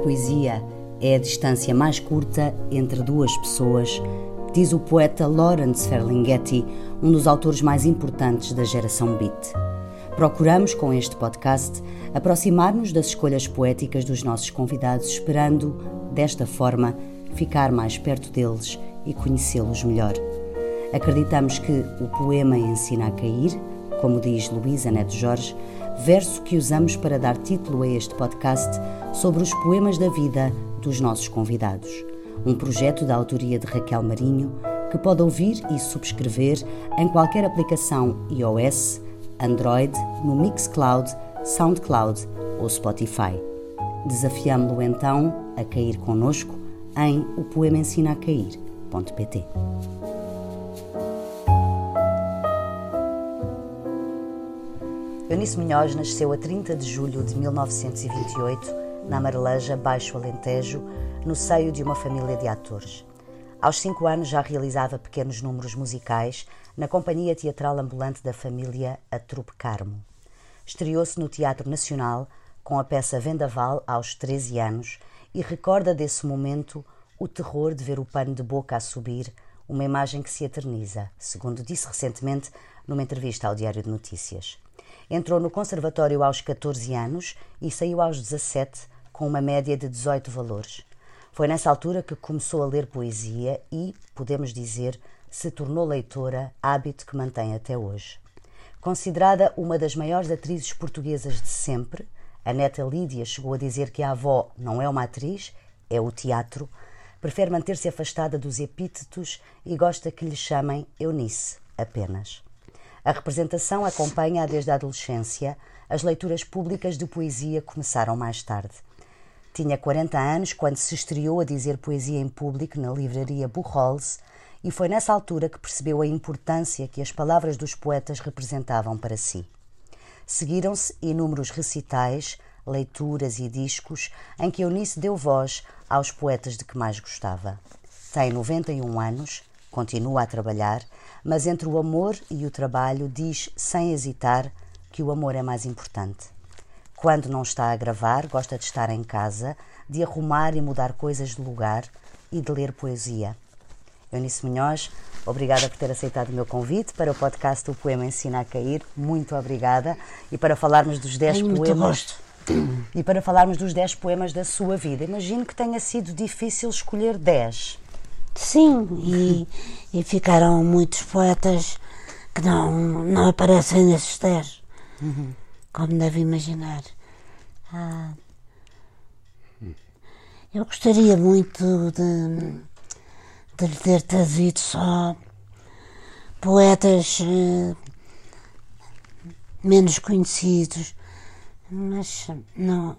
poesia é a distância mais curta entre duas pessoas, diz o poeta Lawrence Ferlinghetti, um dos autores mais importantes da geração Beat. Procuramos, com este podcast, aproximar-nos das escolhas poéticas dos nossos convidados, esperando, desta forma, ficar mais perto deles e conhecê-los melhor. Acreditamos que o poema ensina a cair, como diz Luísa Neto Jorge, verso que usamos para dar título a este podcast sobre os poemas da vida dos nossos convidados. Um projeto da autoria de Raquel Marinho, que pode ouvir e subscrever em qualquer aplicação iOS, Android, no Mixcloud, Soundcloud ou Spotify. Desafiamo-lo então a cair connosco em opoemaensinacair.pt. Eunice Munhoz nasceu a 30 de julho de 1928, na Marleja, Baixo Alentejo, no seio de uma família de atores. Aos 5 anos já realizava pequenos números musicais na companhia teatral ambulante da família, a Trupe Carmo. Estreou-se no Teatro Nacional com a peça Vendaval aos 13 anos e recorda desse momento o terror de ver o pano de boca a subir, uma imagem que se eterniza, segundo disse recentemente numa entrevista ao Diário de Notícias. Entrou no conservatório aos 14 anos e saiu aos 17 com uma média de 18 valores. Foi nessa altura que começou a ler poesia e, podemos dizer, se tornou leitora, hábito que mantém até hoje. Considerada uma das maiores atrizes portuguesas de sempre, a neta Lídia chegou a dizer que a avó não é uma atriz, é o teatro, prefere manter-se afastada dos epítetos e gosta que lhe chamem Eunice, apenas. A representação acompanha-a desde a adolescência, as leituras públicas de poesia começaram mais tarde. Tinha 40 anos quando se estreou a dizer poesia em público na livraria Burrols e foi nessa altura que percebeu a importância que as palavras dos poetas representavam para si. Seguiram-se inúmeros recitais, leituras e discos em que Eunice deu voz aos poetas de que mais gostava. Tem 91 anos, continua a trabalhar, mas entre o amor e o trabalho diz, sem hesitar, que o amor é mais importante. Quando não está a gravar, gosta de estar em casa, de arrumar e mudar coisas de lugar e de ler poesia. Eunice Munhoz, obrigada por ter aceitado o meu convite para o podcast O Poema Ensina a Cair. Muito obrigada. E para falarmos dos 10 poemas. E para falarmos dos 10 poemas da sua vida. Imagino que tenha sido difícil escolher 10. Sim, e ficaram muitos poetas que não aparecem nesses 10, como deve imaginar. Eu gostaria muito de lhe ter trazido só poetas menos conhecidos, mas não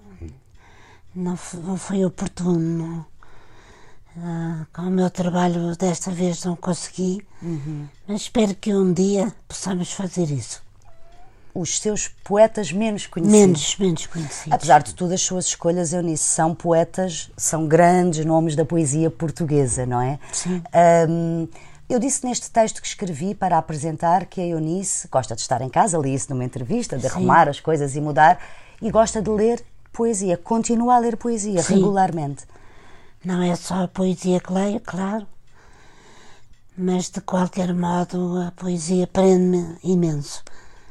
foi oportuno. Com o meu trabalho desta vez não consegui, mas espero que um dia possamos fazer isso. Os seus poetas menos conhecidos. Menos conhecidos. Apesar de tudo, as suas escolhas, Eunice, são poetas, são grandes nomes da poesia portuguesa, não é? Sim. Eu disse neste texto que escrevi para apresentar que a Eunice gosta de estar em casa, li isso numa entrevista, de arrumar as coisas e mudar, e gosta de ler poesia, continua a ler poesia regularmente. Não é só a poesia que leio, claro, mas de qualquer modo a poesia prende-me imenso.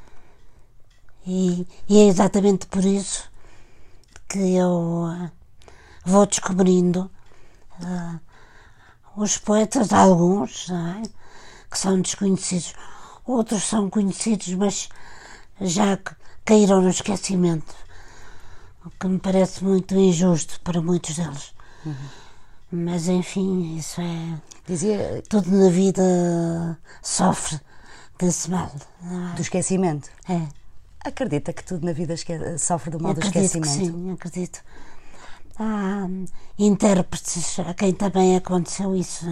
E é exatamente por isso que eu vou descobrindo os poetas, alguns, não é, que são desconhecidos, outros são conhecidos, mas já caíram no esquecimento, o que me parece muito injusto para muitos deles. Mas enfim, isso é. Tudo na vida sofre desse mal. Do esquecimento? É. Acredita que tudo na vida sofre do mal do esquecimento? Sim, acredito. Há intérpretes a quem também aconteceu isso,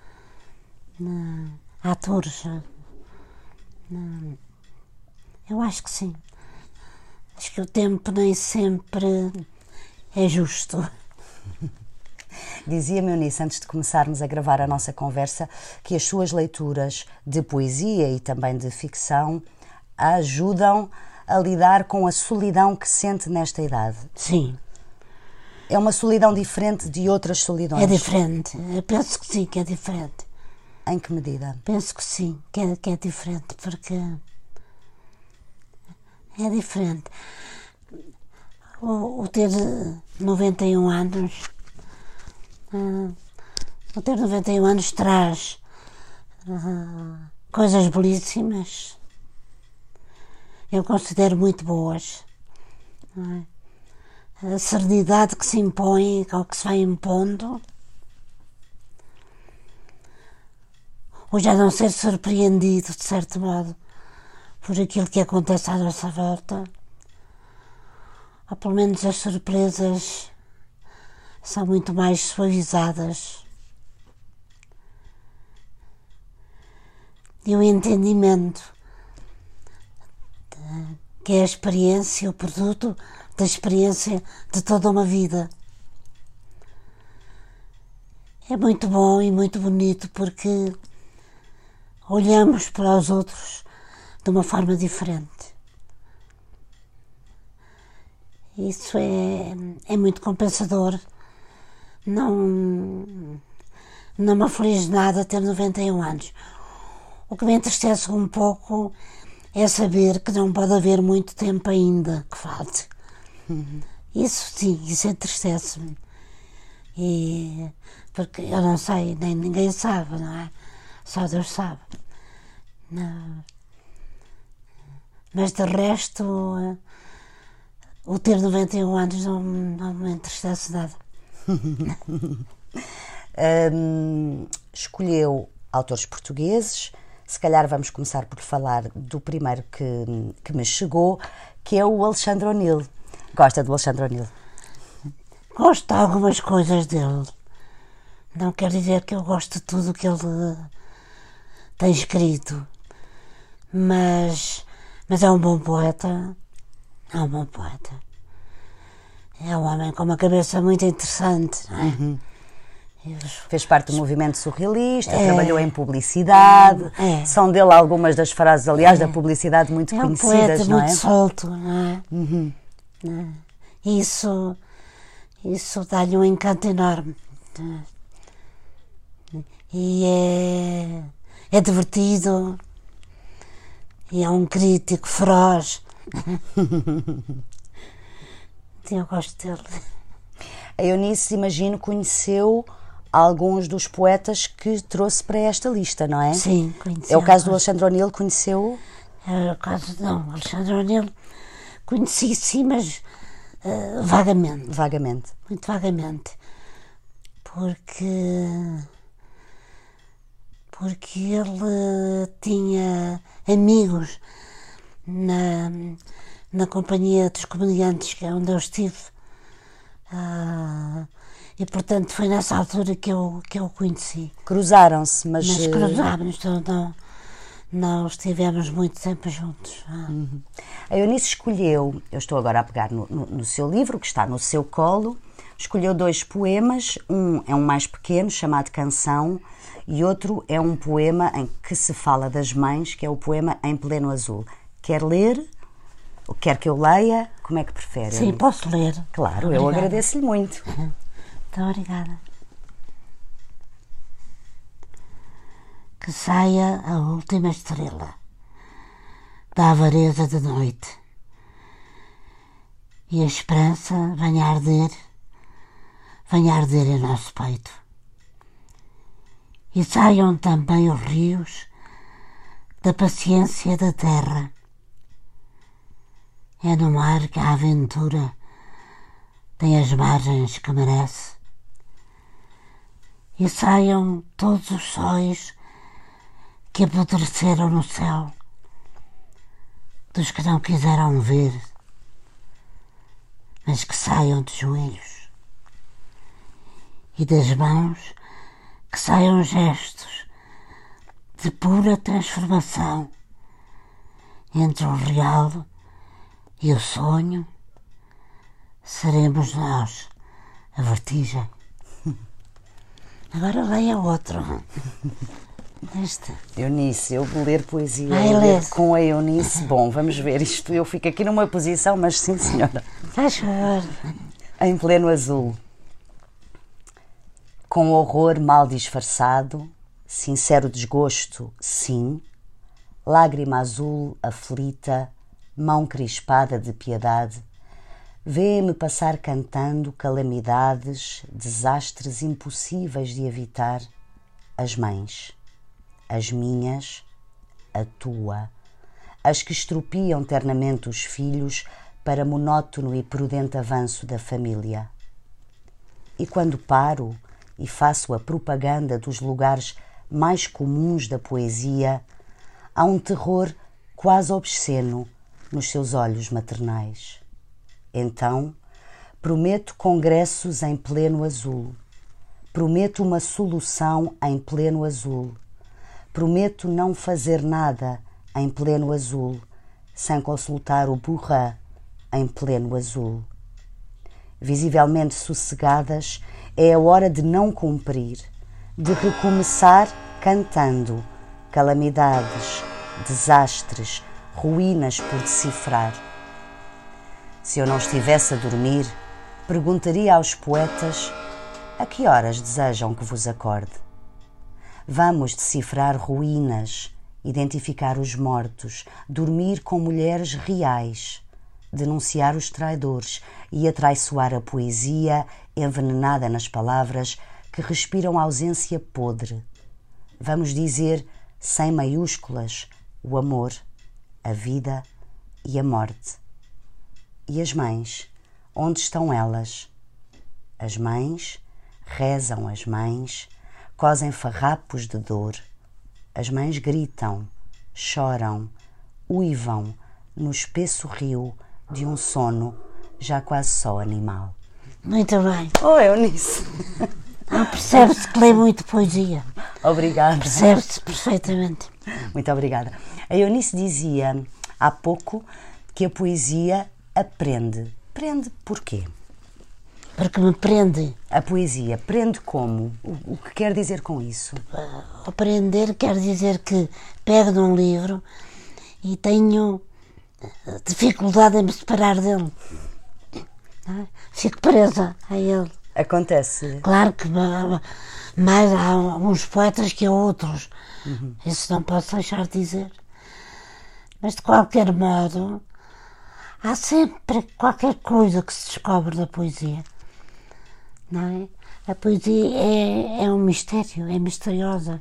atores. Eu acho que sim. Acho que o tempo nem sempre é justo. Dizia-me, Eunice, antes de começarmos a gravar a nossa conversa, que as suas leituras de poesia e também de ficção a ajudam a lidar com a solidão que sente nesta idade. Sim. É uma solidão diferente de outras solidões? É diferente, eu penso que sim, que é diferente. Em que medida? Penso que sim, que é diferente, porque é diferente. O ter 91 anos, o ter 91 anos traz coisas belíssimas, eu considero muito boas. Não é? A serenidade que se impõe, ou que se vai impondo, ou já não ser surpreendido, de certo modo, por aquilo que acontece à nossa volta, ou pelo menos as surpresas são muito mais suavizadas. E o entendimento que é a experiência, o produto da experiência de toda uma vida. É muito bom e muito bonito porque olhamos para os outros de uma forma diferente. Isso é muito compensador. Não me aflige nada ter 91 anos. O que me entristece um pouco é saber que não pode haver muito tempo ainda que falte. Isso sim, isso entristece-me. Porque eu não sei, nem ninguém sabe, não é? Só Deus sabe. Não. Mas de resto, o ter 91 anos não me entristece nada. Escolheu autores portugueses. Se calhar vamos começar por falar do primeiro que me chegou, que é o Alexandre O'Neill. Gosta do Alexandre O'Neill? Gosto de algumas coisas dele. Não quer dizer que eu gosto de tudo o que ele tem escrito. Mas é um bom poeta. É um bom poeta. É um homem com uma cabeça muito interessante, não é? Uhum. Fez parte do movimento surrealista, trabalhou em publicidade, são dele algumas das frases, aliás, da publicidade muito conhecidas, poeta, não é? muito solto, não é? Uhum. Isso dá-lhe um encanto enorme. E é divertido, e é um crítico feroz. Eu gosto dele. A Eunice, imagino, conheceu alguns dos poetas que trouxe para esta lista, não é? Sim, conheci. É o caso do Alexandre O'Neill, conheceu? É o caso, não, Alexandre O'Neill conheci sim, mas vagamente. Vagamente. Muito vagamente. Porque ele tinha amigos na companhia dos comediantes, que é onde eu estive. E portanto foi nessa altura que eu o conheci. Cruzaram-se, mas cruzámos, então não estivemos muito tempo juntos. Uhum. A Eunice escolheu, eu estou agora a pegar no seu livro, que está no seu colo, escolheu 2 poemas, um é um mais pequeno, chamado Canção, e outro é um poema em que se fala das mães, que é o poema Em Pleno Azul. Quer ler? Ou quer que eu leia? Como é que prefere? Sim, posso ler. Claro, Obrigada. Eu agradeço-lhe muito. Muito obrigada. Que saia a última estrela da avareza de noite e a esperança venha a arder em nosso peito. E saiam também os rios da paciência da terra. É no mar que a aventura tem as margens que merece. E saiam todos os sóis que apodreceram no céu, dos que não quiseram ver, mas que saiam de joelhos. E das mãos que saiam gestos de pura transformação entre o real e o sonho. Seremos nós a vertigem. Agora leia outro. Eunice, eu vou ler poesia com a Eunice. Bom, vamos ver isto. Eu fico aqui numa posição, mas sim, senhora. Faz favor. Em pleno azul. Com horror mal disfarçado, sincero desgosto, sim, lágrima azul aflita, mão crispada de piedade, vê-me passar cantando calamidades, desastres impossíveis de evitar, as mães, as minhas, a tua, as que estropiam ternamente os filhos para monótono e prudente avanço da família. E quando paro e faço a propaganda dos lugares mais comuns da poesia, há um terror quase obsceno nos seus olhos maternais. Então, prometo congressos em pleno azul, prometo uma solução em pleno azul, prometo não fazer nada em pleno azul, sem consultar o Burra em pleno azul. Visivelmente sossegadas, é a hora de não cumprir, de recomeçar cantando calamidades, desastres, ruínas por decifrar. Se eu não estivesse a dormir, perguntaria aos poetas a que horas desejam que vos acorde. Vamos decifrar ruínas, identificar os mortos, dormir com mulheres reais, denunciar os traidores e atraiçoar a poesia envenenada nas palavras que respiram ausência podre. Vamos dizer, sem maiúsculas, o amor, a vida e a morte. E as mães, onde estão elas? As mães, rezam as mães, cosem farrapos de dor. As mães gritam, choram, uivam no espesso rio de um sono já quase só animal. Muito bem. Oh, Eunice! Percebe-se que lê muito poesia. Obrigada. Percebe-se perfeitamente. Muito obrigada. A Eunice dizia há pouco que a poesia aprende. Prende porquê? Porque me prende. A poesia prende como? O que quer dizer com isso? Aprender quer dizer que pego num livro e tenho dificuldade em me separar dele. Fico presa a ele. Acontece. Claro que mais há uns poetas que há outros. Isso não posso deixar de dizer. Mas de qualquer modo, há sempre qualquer coisa que se descobre da poesia. Não é? A poesia é um mistério, é misteriosa.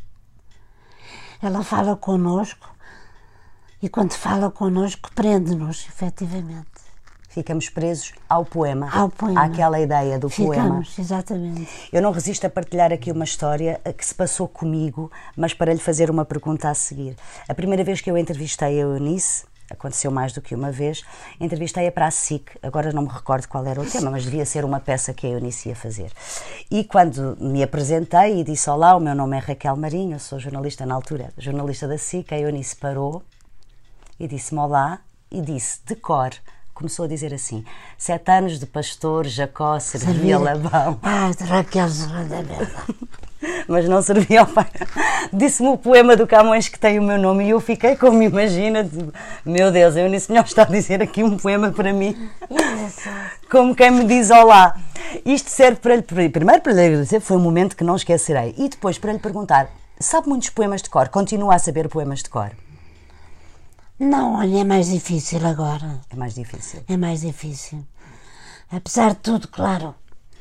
Ela fala connosco e quando fala connosco prende-nos, efetivamente. Ficamos presos ao poema, Ao poema. àquela ideia do poema. Ficamos, exatamente. Eu não resisto a partilhar aqui uma história que se passou comigo, mas para lhe fazer uma pergunta a seguir. A primeira vez que eu entrevistei a Eunice, aconteceu mais do que uma vez, entrevistei-a para a SIC, agora não me recordo qual era o tema, mas devia ser uma peça que a Eunice ia fazer. E quando me apresentei e disse olá, o meu nome é Raquel Marinho, eu sou jornalista na altura, jornalista da SIC, a Eunice parou e disse-me olá e disse de cor, começou a dizer assim, 7 anos de pastor, Jacó servia Labão. Raquel Serrana merda. Mas não servia ao pai. Disse-me o poema do Camões que tem o meu nome e eu fiquei como imagina, meu Deus, eu nem melhor está a dizer aqui um poema para mim, como quem me diz olá. Isto serve para lhe, primeiro para lhe agradecer, foi um momento que não esquecerei, e depois para lhe perguntar, sabe muitos poemas de cor? Continua a saber poemas de cor? Não, olha, é mais difícil agora. É mais difícil. É mais difícil. Apesar de tudo, claro.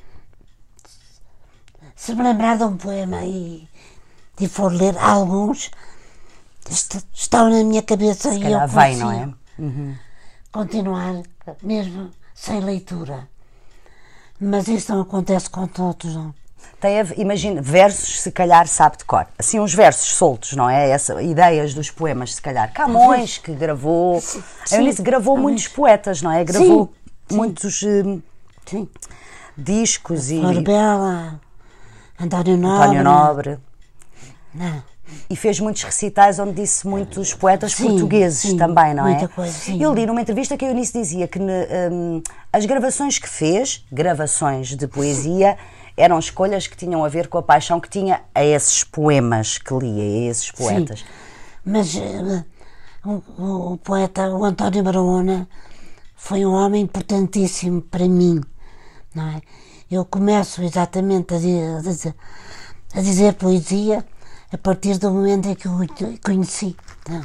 Se me lembrar de um poema e for ler alguns, estão na minha cabeça e eu vai, consigo não é? continuar mesmo sem leitura. Mas isso não acontece com todos, não. Imagina, versos se calhar sabe de cor. Assim, uns versos soltos, não é? Ideias dos poemas, se calhar. Camões, que gravou... A Eunice gravou muitos poetas, não é? Gravou muitos discos e... Florbela, António Nobre. Não. E fez muitos recitais onde disse muitos poetas portugueses também, não é? Muita coisa, sim. Eu li numa entrevista que a Eunice dizia que as gravações que fez, gravações de poesia, eram escolhas que tinham a ver com a paixão que tinha a esses poemas que lia, a esses poetas. Sim. Mas o poeta, o António Barahona, foi um homem importantíssimo para mim, não é? Eu começo exatamente a dizer poesia a partir do momento em que o conheci. Não?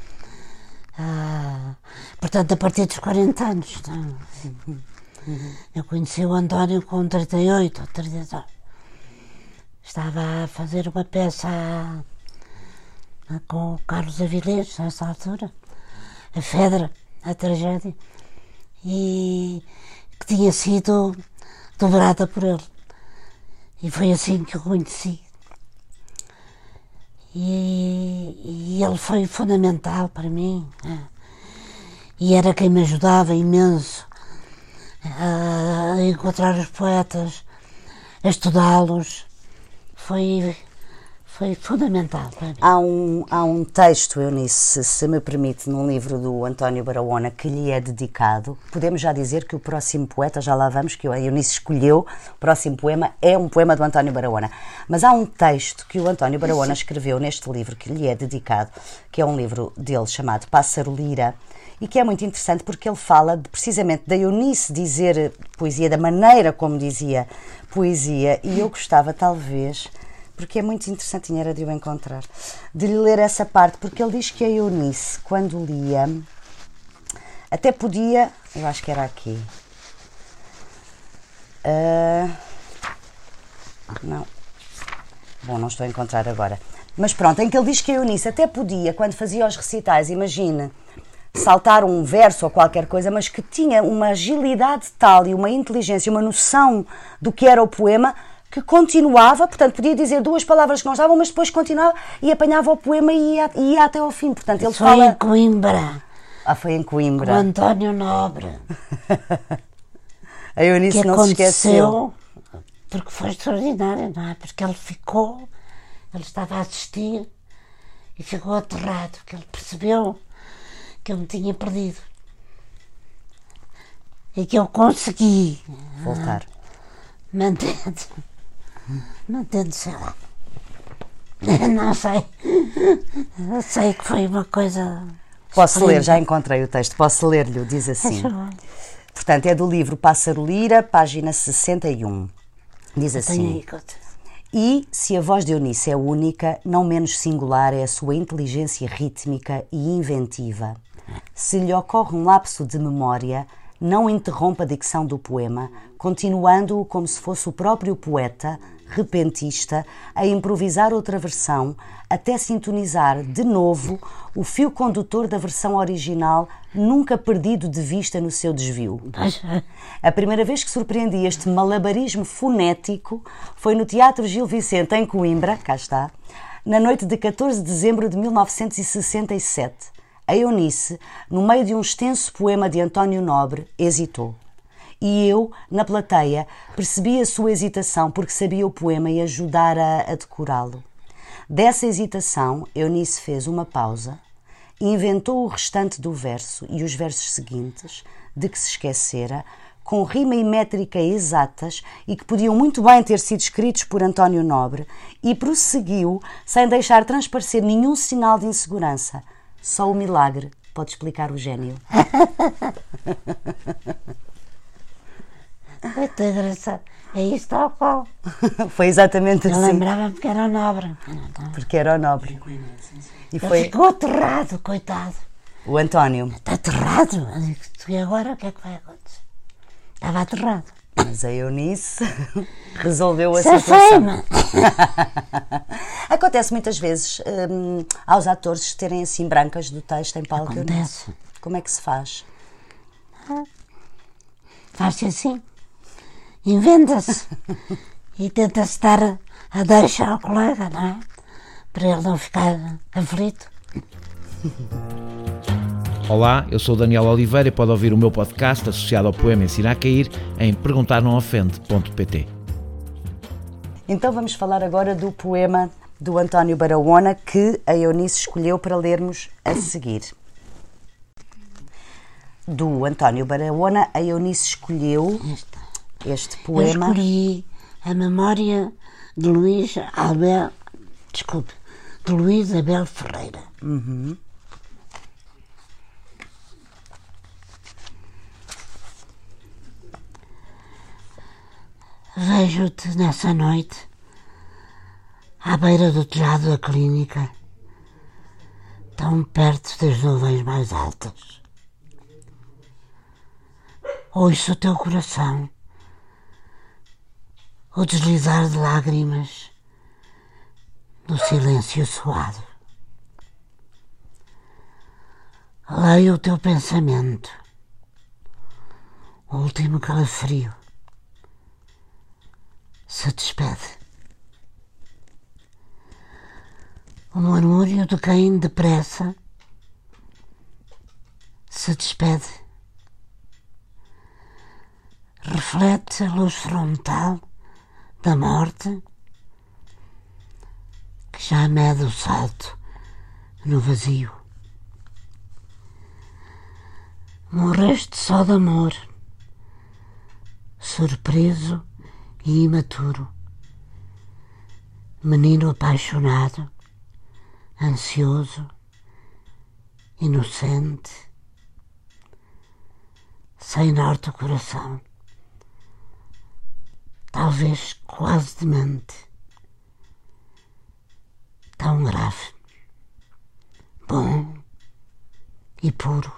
Portanto, a partir dos 40 anos. Não? Eu conheci o António com 38 ou 39. Estava a fazer uma peça com o Carlos Avilés, nessa altura, a Fedra, a tragédia, e que tinha sido dobrada por ele. E foi assim que o conheci. E ele foi fundamental para mim. E era quem me ajudava imenso a encontrar os poetas, a estudá-los. Foi fundamental para mim. Há um texto, Eunice, se me permite, num livro do António Barahona, que lhe é dedicado. Podemos já dizer que o próximo poeta, já lá vamos, que a Eunice escolheu, o próximo poema é um poema do António Barahona. Mas há um texto que o António Barahona escreveu neste livro, que lhe é dedicado, que é um livro dele chamado Pássaro Lira, e que é muito interessante porque ele fala precisamente da Eunice dizer poesia, da maneira como dizia poesia, e eu gostava talvez, porque é muito interessante, era de o encontrar, de lhe ler essa parte, porque ele diz que a Eunice, quando lia, até podia, eu acho que era aqui, não, bom, não estou a encontrar agora, mas pronto, em que ele diz que a Eunice até podia, quando fazia os recitais, imagina, saltar um verso ou qualquer coisa, mas que tinha uma agilidade tal e uma inteligência, uma noção do que era o poema, que continuava, portanto, podia dizer duas palavras que não estavam, mas depois continuava e apanhava o poema e ia até ao fim. Portanto, ele foi em Coimbra. Foi em Coimbra. Com António Nobre. A Eunice não se esqueceu. Porque foi extraordinário, não é? Porque ele estava a assistir e ficou aterrado, porque ele percebeu que eu me tinha perdido. E que eu consegui voltar. Mantendo, sei lá. Não sei. Eu sei que foi uma coisa. Posso ler, já encontrei o texto, posso ler-lhe, diz assim. Portanto, é do livro Pássaro Lira, página 61. Diz assim: e se a voz de Eunice é única, não menos singular é a sua inteligência rítmica e inventiva. Se lhe ocorre um lapso de memória, não interrompa a dicção do poema, continuando-o como se fosse o próprio poeta, repentista, a improvisar outra versão, até sintonizar de novo o fio condutor da versão original, nunca perdido de vista no seu desvio. A primeira vez que surpreendi este malabarismo fonético foi no Teatro Gil Vicente, em Coimbra, cá está, na noite de 14 de dezembro de 1967. A Eunice, no meio de um extenso poema de António Nobre, hesitou. E eu, na plateia, percebi a sua hesitação porque sabia o poema e ajudara a decorá-lo. Dessa hesitação, Eunice fez uma pausa, inventou o restante do verso e os versos seguintes, de que se esquecera, com rima e métrica exatas e que podiam muito bem ter sido escritos por António Nobre, e prosseguiu sem deixar transparecer nenhum sinal de insegurança. Só o milagre pode explicar o gênio. Muito engraçado. É isso tal qual. Foi exatamente assim. Eu lembrava-me que era o Nobre. Porque era o Nobre. E ele ficou aterrado, coitado. O António. Está aterrado. E agora o que é que vai acontecer? Estava aterrado. Mas a Eunice resolveu a situação. Acontece muitas vezes aos atores terem assim brancas do texto em palco. Acontece. Como é que se faz? Faz-se assim. Inventa-se. E tenta-se dar a deixa ao colega, não é? Para ele não ficar aflito. Olá, eu sou o Daniel Oliveira e pode ouvir o meu podcast associado ao poema Ensina a Cair em perguntarnãoofende.pt. Então vamos falar agora do poema do António Barahona que a Eunice escolheu para lermos a seguir. Do António Barahona, a Eunice escolheu este poema. Eu escolhi a memória de Luís Abel Ferreira. Uhum. Vejo-te nessa noite, à beira do telhado da clínica, tão perto das nuvens mais altas. Ouço o teu coração, o deslizar de lágrimas no silêncio suado. Leio o teu pensamento, o último calafrio se despede. O murmúrio de quem depressa se despede. Reflete a luz frontal da morte que já mede o salto no vazio. Morreste só de amor, surpreso e imaturo, menino apaixonado, ansioso, inocente, sem norte o coração, talvez quase demente, tão grave, bom e puro.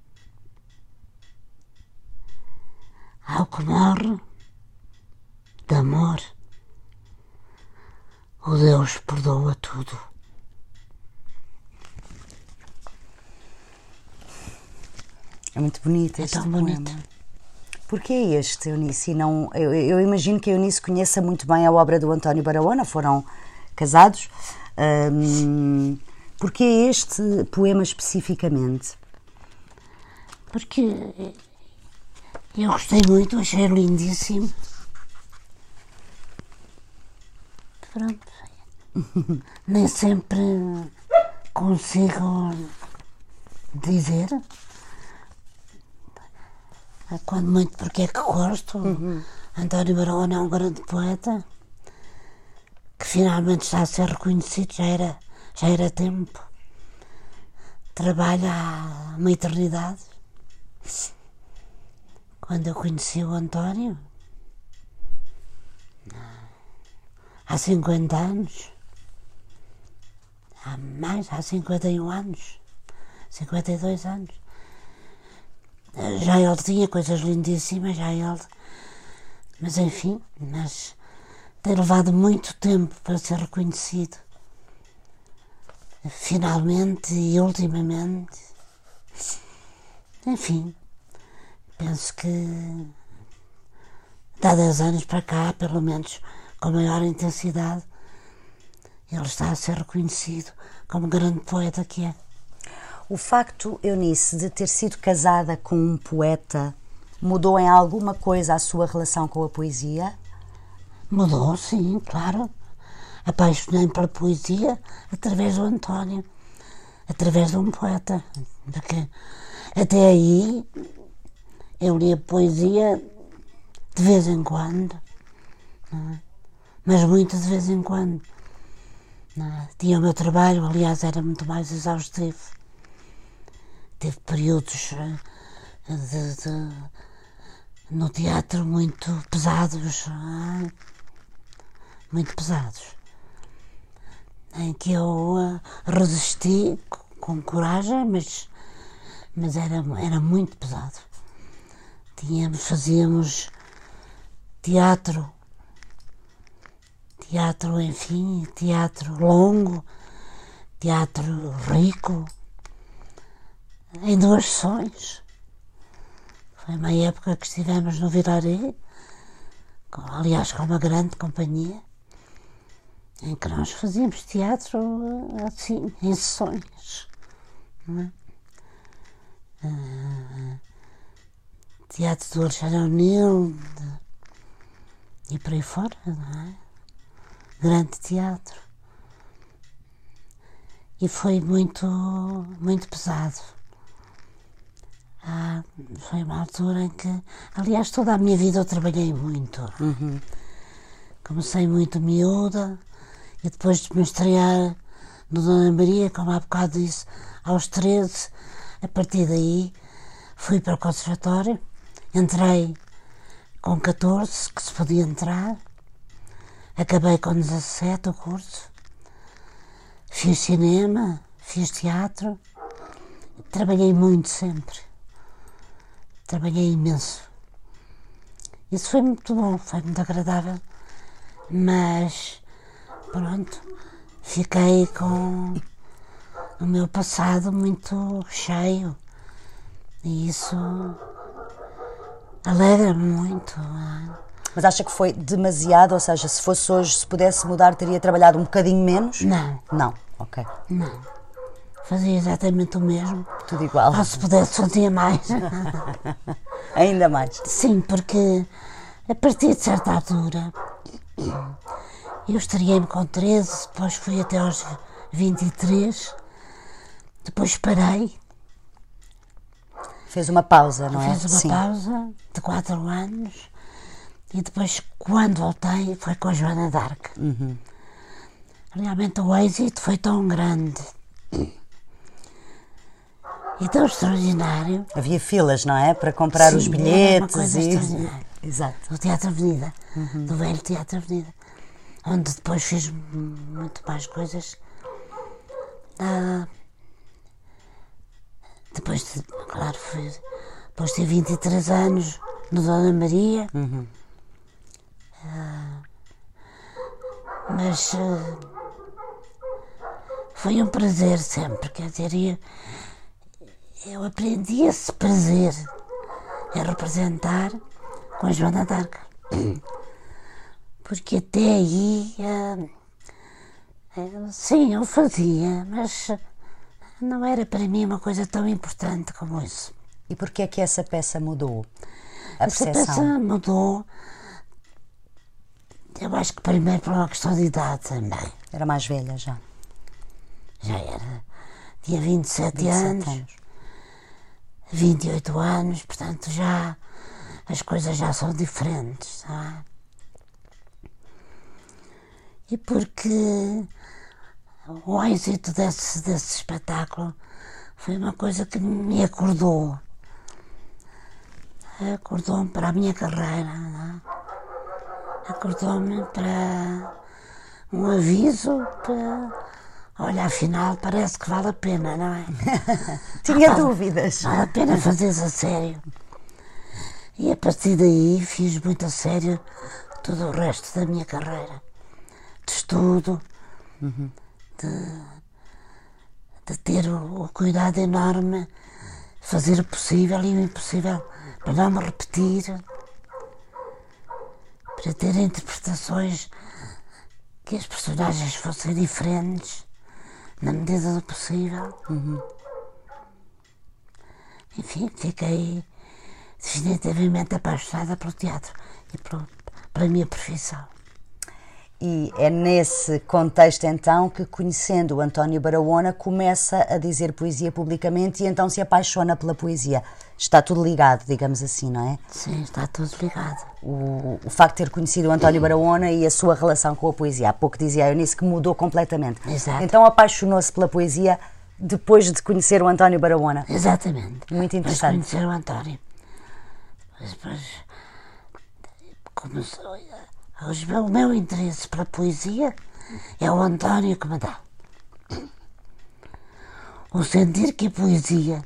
Ao que morre de amor, o Deus perdoa tudo. É muito bonito este tão poema. bonito. Porquê este, Eunice? Eu imagino que a Eunice conheça muito bem a obra do António Barahona, foram casados. Porquê este poema especificamente? Porque eu gostei muito, achei lindíssimo. Pronto. Nem sempre consigo dizer, quando muito porque é que gosto. António Barahona é um grande poeta que finalmente está a ser reconhecido, já era tempo. Trabalha há uma eternidade. Quando eu conheci o António, há 50 anos, há 51 anos, 52 anos, já ele tinha coisas lindíssimas, mas enfim, tem levado muito tempo para ser reconhecido, finalmente e ultimamente, enfim. Penso que de há 10 anos para cá, pelo menos com maior intensidade, ele está a ser reconhecido como grande poeta que é. O facto, Eunice, de ter sido casada com um poeta mudou em alguma coisa a sua relação com a poesia? Mudou, sim, claro. Apaixonei-me pela poesia através do António, através de um poeta. Porque até aí eu lia poesia de vez em quando, não é? Mas muito de vez em quando. Não é? Tinha o meu trabalho, aliás, era muito mais exaustivo. Teve períodos no teatro muito pesados, não é? Muito pesados, em que eu resisti com coragem, mas era muito pesado. Fazíamos teatro, enfim, teatro longo, teatro rico, em 2 sessões. Foi uma época que estivemos no Vilaré, aliás com uma grande companhia, em que nós fazíamos teatro assim, em sessões, não é? Teatro do Alexandre O'Neill e por aí fora, não é? Grande teatro. E foi muito, muito pesado. Foi uma altura em que, aliás, toda a minha vida eu trabalhei muito. Comecei muito miúda e depois de me estrear no Dona Maria, como há bocado disse, aos 13, a partir daí fui para o conservatório, entrei com 14 que se podia entrar, acabei com 17 o curso, fiz cinema, fiz teatro, trabalhei muito sempre, trabalhei imenso. Isso foi muito bom, foi muito agradável, mas pronto, fiquei com o meu passado muito cheio e isso alegra-me muito. Mas acha que foi demasiado? Ou seja, se fosse hoje, se pudesse mudar, teria trabalhado um bocadinho menos? Não. Não, ok. Não. Fazia exatamente o mesmo. Tudo igual. Ou se pudesse, fazia mais. Ainda mais. Sim, porque a partir de certa altura, eu estreiei-me com 13, depois fui até aos 23, depois parei. Fez uma pausa, não é? Fiz uma Sim. pausa de 4 anos e depois, quando voltei, foi com a Joana d'Arc. Realmente o êxito foi tão grande e tão extraordinário. Havia filas, não é? Para comprar Sim, os era uma bilhetes coisa e... extraordinária. Exato. Do Teatro Avenida, do velho Teatro Avenida, onde depois fiz muito mais coisas. Depois, claro, depois de ter 23 anos no Dona Maria, mas foi um prazer sempre, quer dizer, eu aprendi esse prazer a representar com a Joana d'Arc, porque até aí, sim, eu fazia, mas não era para mim uma coisa tão importante como isso. E porquê é que essa peça mudou? A Essa percepção? peça mudou, eu acho que primeiro por uma questão de idade também. Era mais velha já. Já era, tinha 27 27 anos, 28 anos, portanto já as coisas já são diferentes, não é? E porque o êxito desse espetáculo foi uma coisa que me acordou. Acordou-me para a minha carreira, não é? Acordou-me para um aviso para... Olha, afinal, parece que vale a pena, não é? Tinha dúvidas. Vale a pena fazer-se a sério. E a partir daí fiz muito a sério todo o resto da minha carreira. De estudo, de ter o cuidado enorme, fazer o possível e o impossível para não me repetir, para ter interpretações que as personagens fossem diferentes, na medida do possível. Enfim, fiquei definitivamente apaixonada pelo teatro e pela minha profissão. E é nesse contexto então que, conhecendo o António Barahona, começa a dizer poesia publicamente e então se apaixona pela poesia. Está tudo ligado, digamos assim, não é? Sim, está tudo ligado. O facto de ter conhecido o António Barahona e a sua relação com a poesia. Há pouco dizia eu nisso que mudou completamente. Exato. Então apaixonou-se pela poesia depois de conhecer o António Barahona. Exatamente. Muito Depois interessante. de conhecer o António. Depois começou... O meu interesse pela poesia é o António que me dá. O sentir que a poesia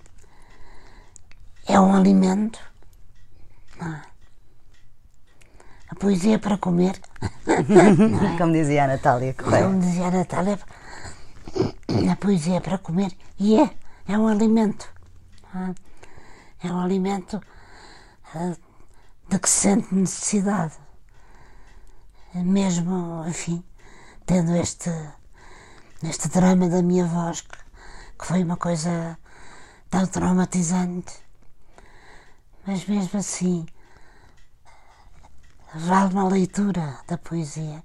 é um alimento. Não é? A poesia é para comer. Não é? Como dizia a Natália Correia. Como dizia a Natália, a poesia é para comer e é um alimento. Não é? É um alimento de que se sente necessidade. Mesmo, enfim, tendo este drama da minha voz, que foi uma coisa tão traumatizante, mas mesmo assim vale uma leitura da poesia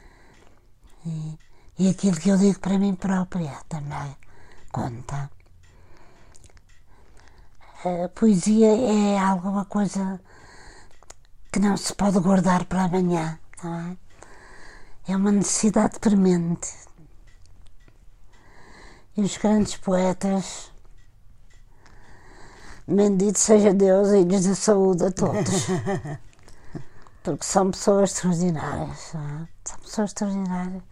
e aquilo que eu digo para mim própria também conta. A poesia é alguma coisa que não se pode guardar para amanhã. É uma necessidade premente. E os grandes poetas, bendito seja Deus e lhes dê saúde a todos. porque são pessoas extraordinárias, não é? São pessoas extraordinárias.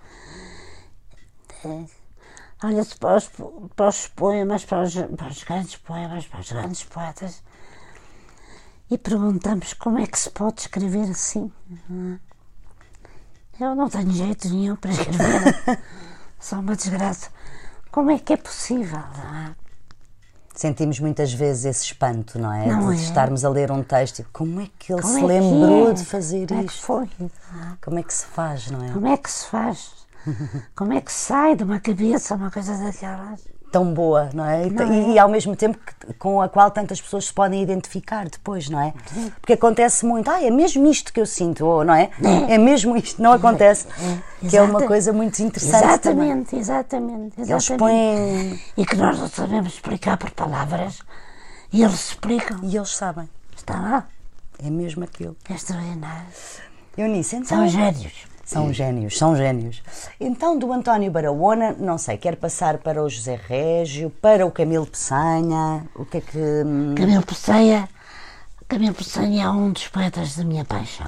Olha-se para os poemas, para os grandes poemas, para os grandes poetas, e perguntamos como é que se pode escrever assim. Não é? Eu não tenho jeito nenhum para escrever, só uma desgraça. Como é que é possível? Não é? Sentimos muitas vezes esse espanto, não é? Não de é? estarmos a ler um texto e como é que ele Como se é que lembrou é? de fazer Como é que isto? foi? Não é? Como é que se faz, não é? Como é que se faz? Como é que sai de uma cabeça uma coisa daquelas? Tão boa, não é? Não é? E ao mesmo tempo com a qual tantas pessoas se podem identificar depois, não é? Porque acontece muito, é mesmo isto que eu sinto, ou não é? É mesmo isto, não acontece? Que é uma coisa muito interessante também. Exatamente. Eles põem... E que nós não sabemos explicar por palavras, e eles explicam. E eles sabem, Está lá, é mesmo aquilo. é extraordinário. Eunice, então... São génios. São génios. Então, do António Barahona, não sei, quer passar para o José Régio, para o Camilo Peçanha, o que é que... Camilo Peçanha é um dos poetas da minha paixão.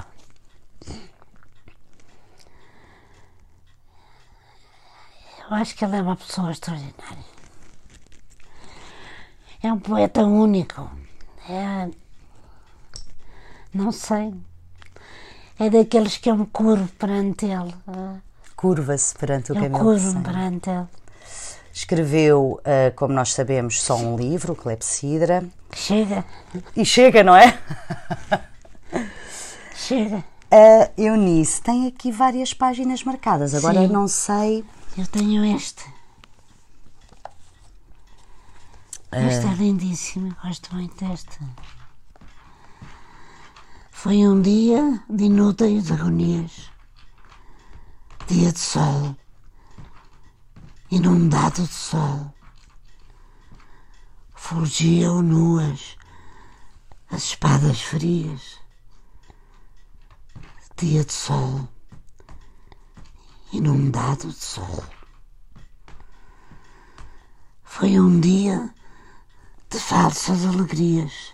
Eu acho que ele é uma pessoa extraordinária. É um poeta único. Não sei. É daqueles que eu me curvo perante ele. Curva-se perante o Eu Camilo curvo-me Peçanha. perante ele. Escreveu, como nós sabemos, só um livro, o Clepsidra. Chega, E chega, não é? chega. A Eunice tem aqui várias páginas marcadas. Agora Sim. não sei... Eu tenho este. Este é lindíssimo, gosto muito deste. Foi um dia de inúteis agonias. Dia de sol, inundado de sol. Fugiam nuas as espadas frias. Dia de sol, inundado de sol. Foi um dia de falsas alegrias.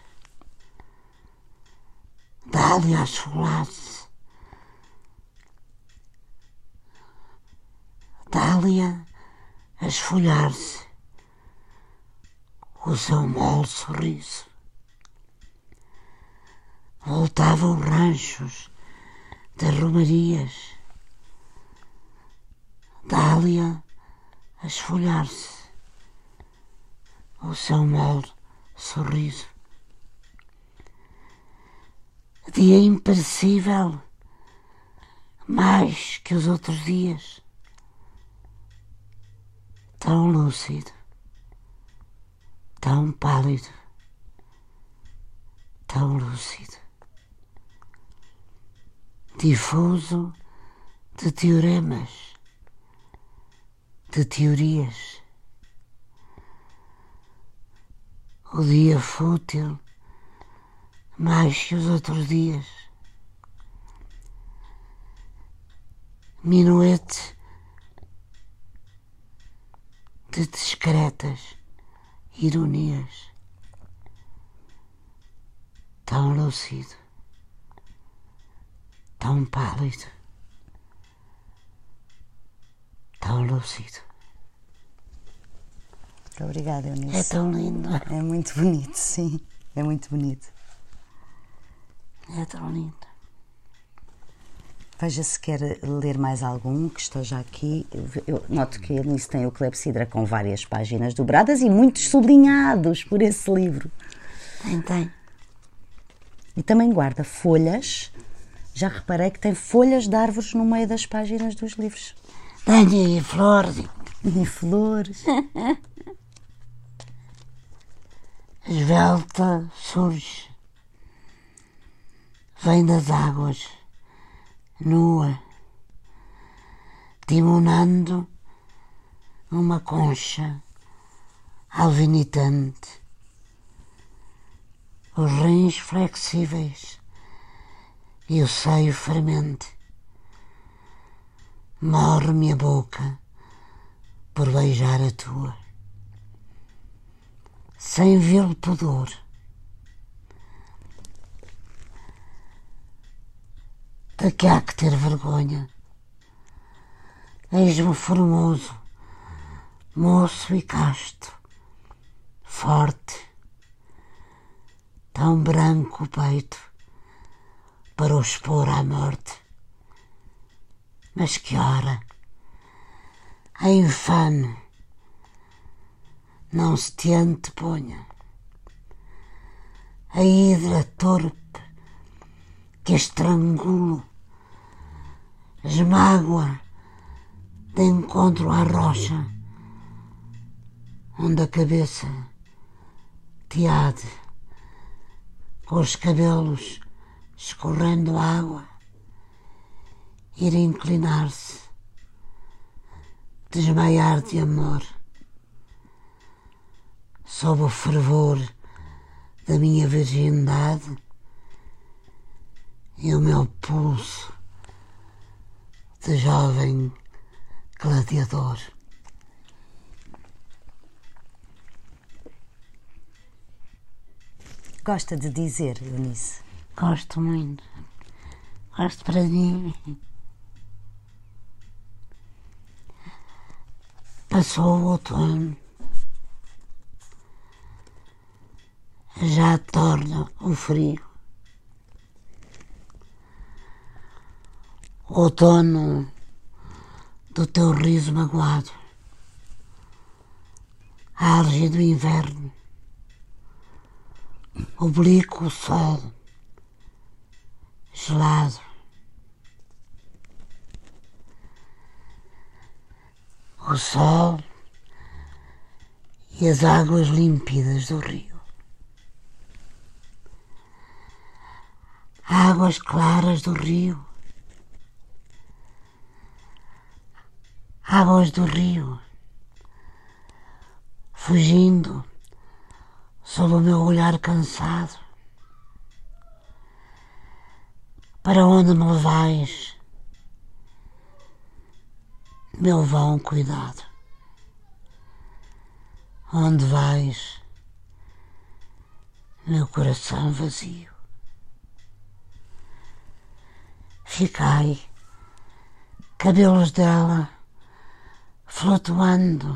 Dá-lhe a esfolar-se, dá-lhe a esfolhar-se o seu mole sorriso. Voltavam ranchos das romarias, dá-lhe a esfolhar-se o seu mole sorriso. Dia imperecível, mais que os outros dias, tão lúcido, tão pálido, tão lúcido, difuso de teoremas, de teorias. O dia fútil, mais que os outros dias. Minuete de discretas ironias. Tão lúcido, tão pálido, tão lúcido. Muito obrigada, Eunice. É tão lindo, É muito bonito, sim. É muito bonito. é tão lindo. Veja se quer ler mais algum que esteja aqui. Eu noto que a Eunice tem o Clepsidra com várias páginas dobradas e muitos sublinhados por esse livro. Tem. E também guarda folhas. Já reparei que tem folhas de árvores no meio das páginas dos livros. Tenho aí flores. E flores. Esvelta surge, vem das águas, nua, timonando uma concha alvinitante, os rins flexíveis e o seio fremente. Morre-me a boca por beijar a tua, sem vil pudor. de que há que ter vergonha. Eis-me formoso, moço e casto, forte, tão branco o peito, para o expor à morte. Mas que hora, a infame, não se te anteponha. A hidra torpe que estrangulo, esmágoa de encontro à rocha, onde a cabeça te há de, com os cabelos escorrendo água, ir inclinar-se, desmaiar de amor, sob o fervor da minha virgindade e o meu pulso de jovem gladiador. Gosta de dizer, Eunice? Gosto muito. Gosto para mim. Passou o outono. Já torna o frio. Outono do teu riso magoado. Álgido inverno. Oblíquo o sol. Gelado. O sol e as águas límpidas do rio. Águas claras do rio. Águas do rio. Fugindo sob o meu olhar cansado. Para onde me levais, meu vão cuidado? Onde vais, meu coração vazio? Ficai, cabelos dela, flutuando,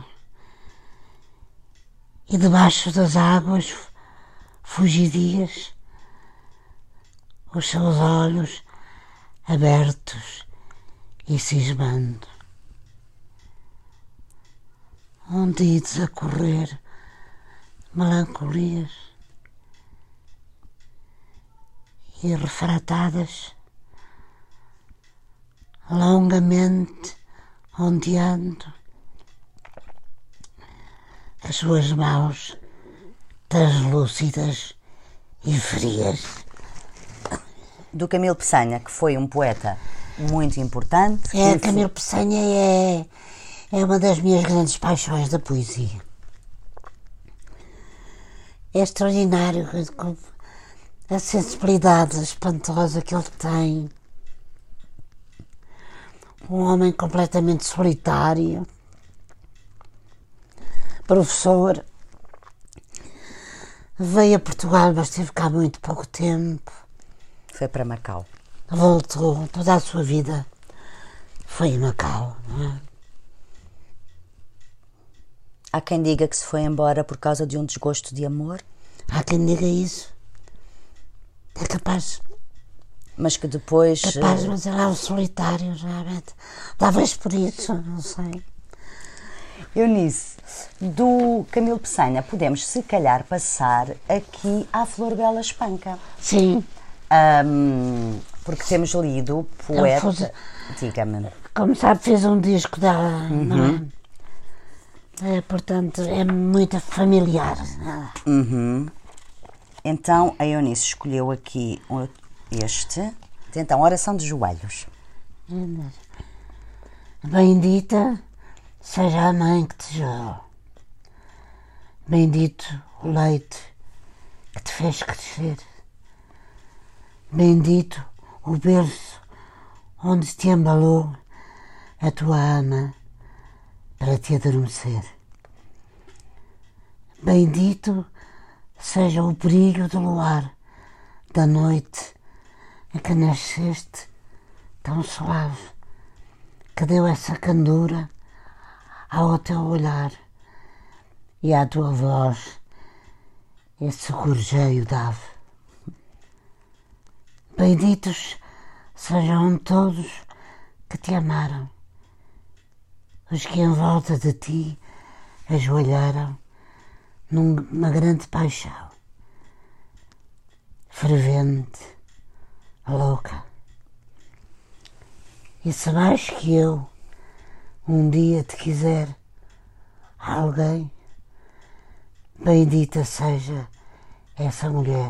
e debaixo das águas fugidias, os seus olhos abertos e cismando. Onde ides a correr melancolias e refratadas, longamente ondeando as suas mãos translúcidas e frias. Do Camilo Peçanha, que foi um poeta muito importante. Camilo Peçanha é uma das minhas grandes paixões da poesia. É extraordinário a sensibilidade espantosa que ele tem. Um homem completamente solitário, professor, veio a Portugal, mas esteve cá muito pouco tempo. Foi para Macau. Voltou, toda a sua vida foi em Macau, não é? Há quem diga que se foi embora por causa de um desgosto de amor. Há quem diga isso. É capaz. Mas que depois... Capaz, mas ele era um solitário, realmente. Talvez por isso, não sei. Eunice, do Camilo Peçanha podemos, se calhar, passar aqui à Flor Bela Espanca. Sim. Porque temos lido poeta... Diga-me. Como sabe, fez um disco dela, não é? Portanto, é muito familiar. Então, a Eunice escolheu aqui este. Então, Oração de Joelhos. Bendita seja a mãe que te gerou. Bendito o leite que te fez crescer. Bendito o berço onde te embalou a tua ama para te adormecer. Bendito seja o brilho do luar da noite em que nasceste tão suave, que deu essa candura ao teu olhar e à tua voz, esse gorjeio de ave. Benditos sejam todos que te amaram, os que em volta de ti ajoelharam numa grande paixão, fervente, louca. E se mais que eu um dia te quiser alguém, bendita seja essa mulher,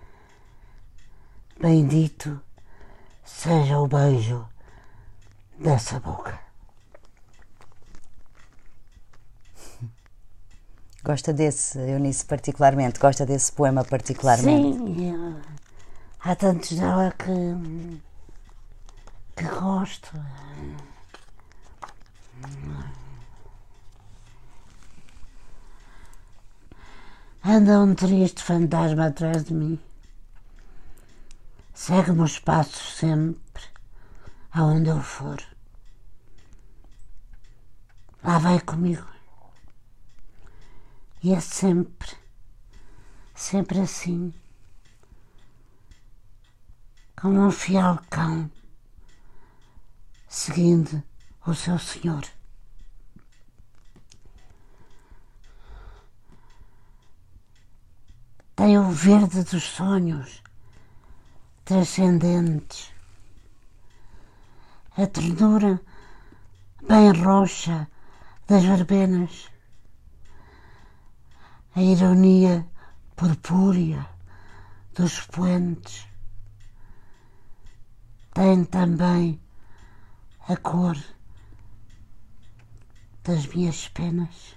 bendito seja o beijo dessa boca. Gosta desse, Eunice, particularmente? Gosta desse poema particularmente? Sim, há tantos dela que gosto. Anda um triste fantasma atrás de mim. Segue-me os passos sempre, aonde eu for. Lá vai comigo. E é sempre, sempre assim, como um fiel cão, seguindo o seu senhor. Tem o verde dos sonhos transcendentes, a ternura bem roxa das verbenas, a ironia purpúrea dos poentes. Tem também a cor das minhas penas.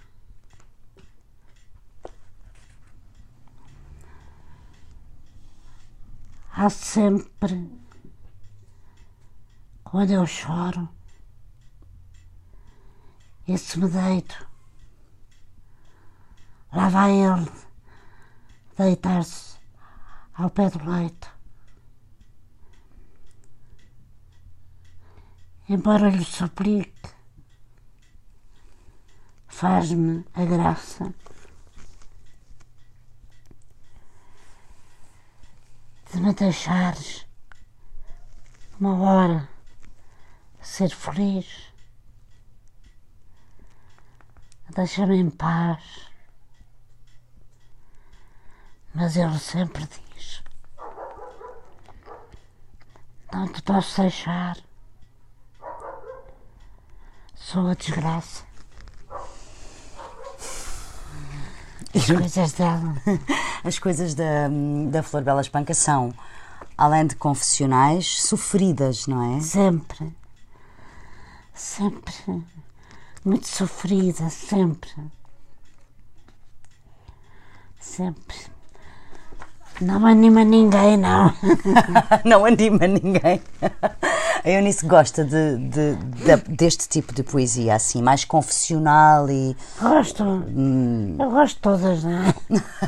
Há sempre, quando eu choro, esse me deito, lá vai ele deitar-se ao pé do leito. Embora lhe suplique, faz-me a graça de me deixares uma hora ser feliz. Deixa-me em paz. Mas ele sempre diz: não te posso deixar, sou a desgraça. As coisas dela. As coisas da Flor Bela Espanca são, além de confessionais, sofridas, não é? Sempre. Sempre. Muito sofrida, sempre. Sempre. Não anima ninguém, não. Não anima ninguém. A Eunice gosta deste tipo de poesia, assim, mais confessional e... Gosto. Eu gosto de todas, não é?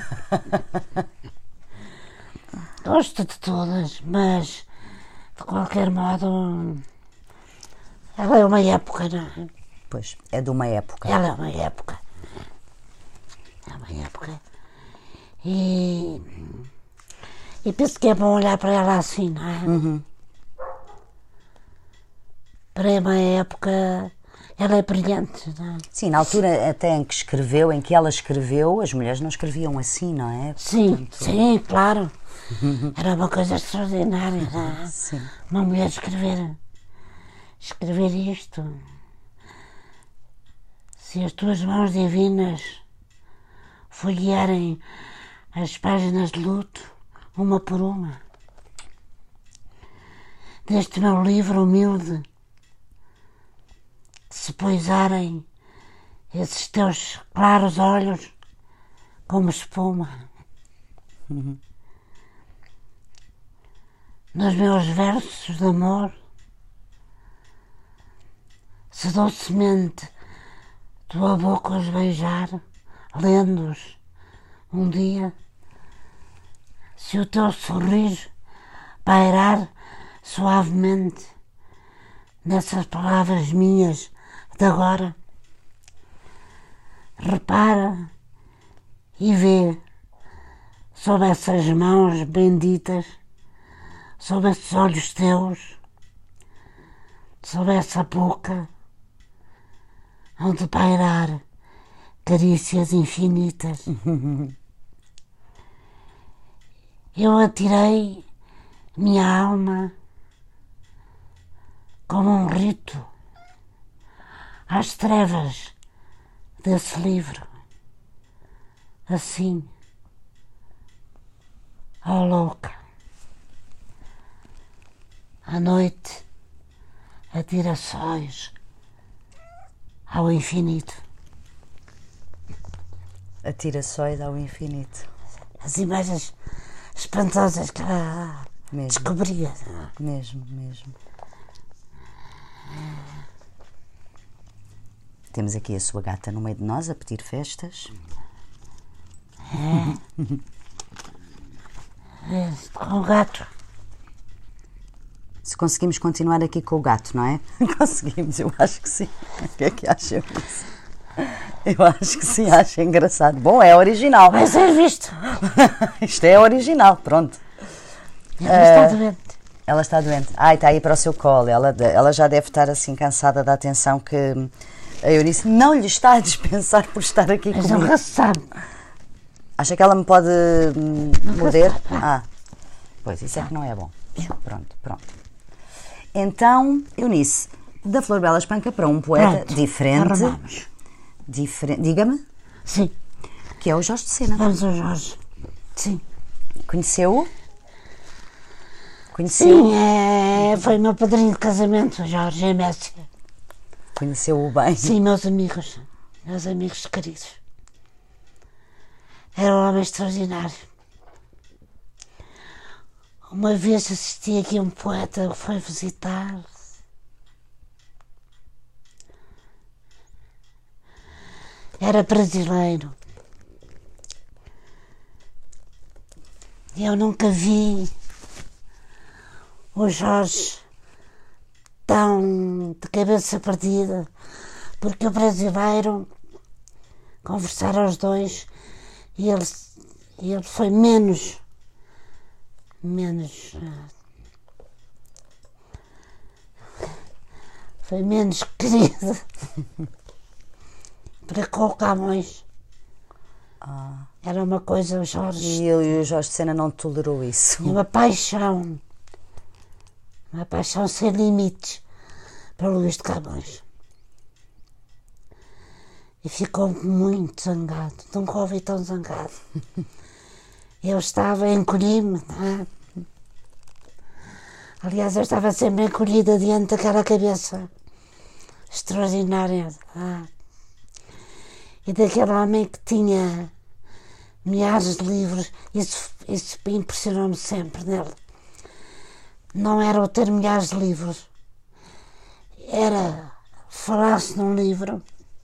Gosto de todas, mas de qualquer modo ela é uma época, não é? Pois, é de uma época. Ela é uma época. É uma época. E penso que é bom olhar para ela assim, não é? Uhum. Para uma época, ela é brilhante, não é? Sim, na altura até em que ela escreveu, as mulheres não escreviam assim, não é? Sim, Portanto... sim, claro. Era uma coisa extraordinária, não é? Sim. Uma mulher escrever isto. Se as tuas mãos divinas folhearem as páginas de luto, uma por uma, deste meu livro humilde, se poisarem esses teus claros olhos como espuma, nos meus versos de amor, se docemente tua boca os beijar, lendo-os um dia, se o teu sorriso pairar suavemente nessas palavras minhas de agora. Repara e vê sob essas mãos benditas, sob esses olhos teus, sob essa boca, onde pairar carícias infinitas. Eu atirei minha alma como um rito às trevas desse livro, assim, ó louca. A noite atira sóis ao infinito. Atira sóis ao infinito. As imagens espantosas que ela descobria. Mesmo. Temos aqui a sua gata no meio de nós a pedir festas. Com o gato. Se conseguimos continuar aqui com o gato, não é? Conseguimos, eu acho que sim. O que é que acham disso? Eu acho que sim, acho engraçado. Bom, é original. Vai ser visto. Isto é original, pronto. Ela está doente. Ela está doente. Ai, está aí para o seu colo. Ela já deve estar assim cansada da atenção que a Eunice não lhe está a dispensar por estar aqui Mas comigo. nunca se sabe. Acha que ela me pode morder? sabe. Ah, pois, isso é que não é bom. Pronto. Então, Eunice, da Flor Bela Espanca para um poeta Pronto, diferente. arrumamos. Diga-me, Sim, que é o Jorge de Sena. vamos ao Jorge. Sim. Conheceu-o? Sim, foi meu padrinho de casamento, Jorge e Messia. Conheceu-o bem? Sim, meus amigos queridos. Era um homem extraordinário. Uma vez assisti aqui um poeta que foi visitar. Era brasileiro. E eu nunca vi o Jorge tão de cabeça perdida, porque o brasileiro conversaram os dois e ele foi menos querido para com o Camões. Era uma coisa, o Jorge. E o Jorge de Sena não tolerou isso. Uma paixão sem limites para Luís de Camões. E ficou muito zangado, nunca ouvi tão zangado. Eu estava, encolhi-me, não é? Aliás, eu estava sempre encolhida diante daquela cabeça extraordinária. E daquele homem que tinha milhares de livros, isso impressionou-me sempre nele. Não era o ter milhares de livros, era falar-se num livro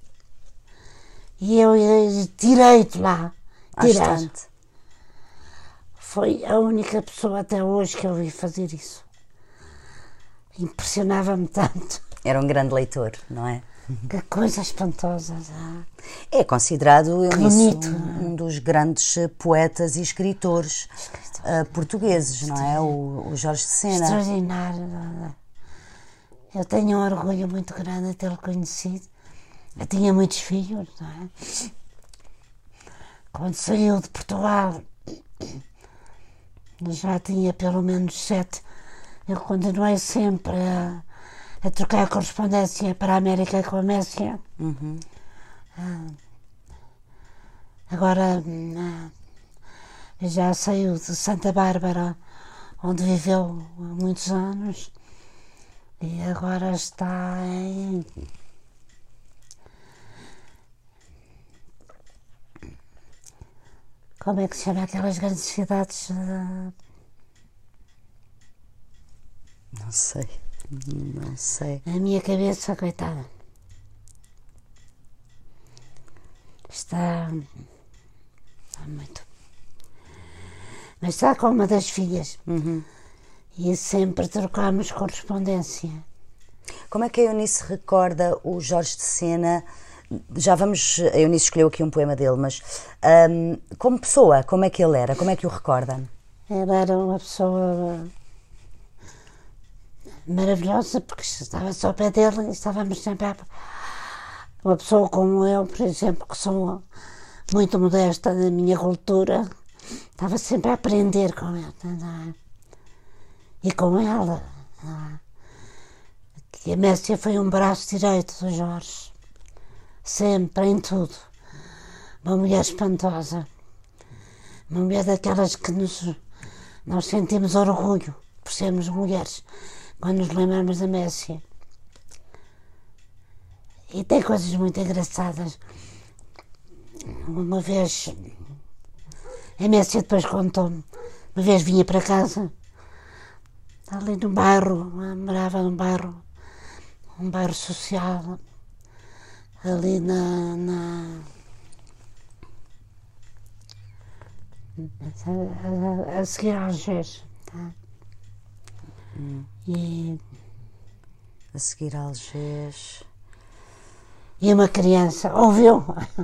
e eu ia direito lá, direto. Foi a única pessoa até hoje que eu vi fazer isso. Impressionava-me tanto. Era um grande leitor, não é? Que coisa espantosa. É considerado bonito. Um dos grandes poetas e escritores portugueses, não é? O Jorge de Sena. Extraordinário. Eu tenho um orgulho muito grande de tê-lo conhecido. Eu tinha muitos filhos, não é? Quando saiu de Portugal, já tinha pelo menos 7. Eu continuei sempre a trocar correspondência para a América com a Messia. Agora já saiu de Santa Bárbara, onde viveu há muitos anos, e agora está em... Como é que se chama aquelas grandes cidades? Não sei. A minha cabeça, coitada, está muito. Mas está com uma das filhas e sempre trocámos correspondência. Como é que a Eunice recorda o Jorge de Sena? Já vamos, a Eunice escolheu aqui um poema dele, mas como pessoa, como é que ele era? Como é que o recorda? Ele era uma pessoa maravilhosa, porque estava só ao pé dele e estávamos sempre a... Uma pessoa como eu, por exemplo, que sou muito modesta na minha cultura, estava sempre a aprender com ele, não é? E com ela. Não é? Que a Messia foi um braço direito do Jorge, sempre, em tudo. Uma mulher espantosa, uma mulher daquelas que nós sentimos orgulho por sermos mulheres, quando nos lembramos da Messia. E tem coisas muito engraçadas. Uma vez, a Messia depois contou-me, uma vez vinha para casa, ali no bairro, morava num bairro, um bairro social, ali a seguir a Algés. Tá? A seguir a Algés. E uma criança ouviu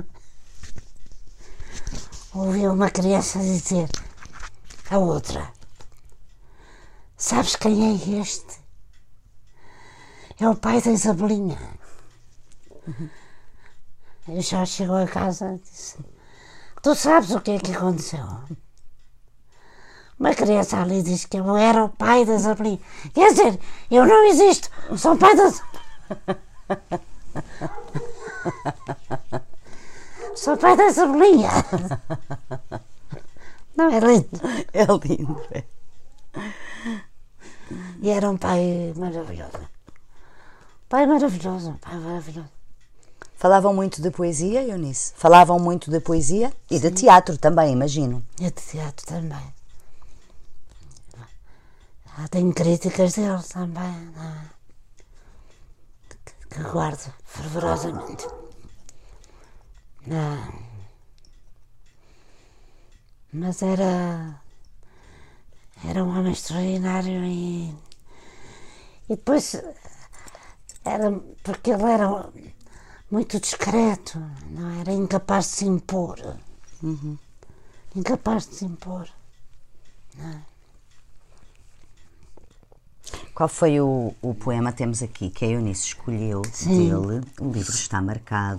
uma criança dizer à outra: sabes quem é este? É o pai da Isabelinha. E já chegou a casa e disse: tu sabes o que é que aconteceu? Uma criança ali disse que eu era o pai da Isabelinha. Quer dizer, eu não existo, sou o pai da Sou o pai da Isabelinha. Não é lindo? É lindo, é. E era um pai maravilhoso. Pai maravilhoso, pai maravilhoso. Falavam muito de poesia, Eunice? Falavam muito de poesia e de teatro também, imagino. E de teatro também. Tenho críticas dele também, não é? Que guardo fervorosamente. Não. Mas era um homem extraordinário e depois porque ele era muito discreto, não era incapaz de se impor. Incapaz de se impor. Não é? Qual foi o poema que temos aqui, que a Eunice escolheu dele? O livro está marcado.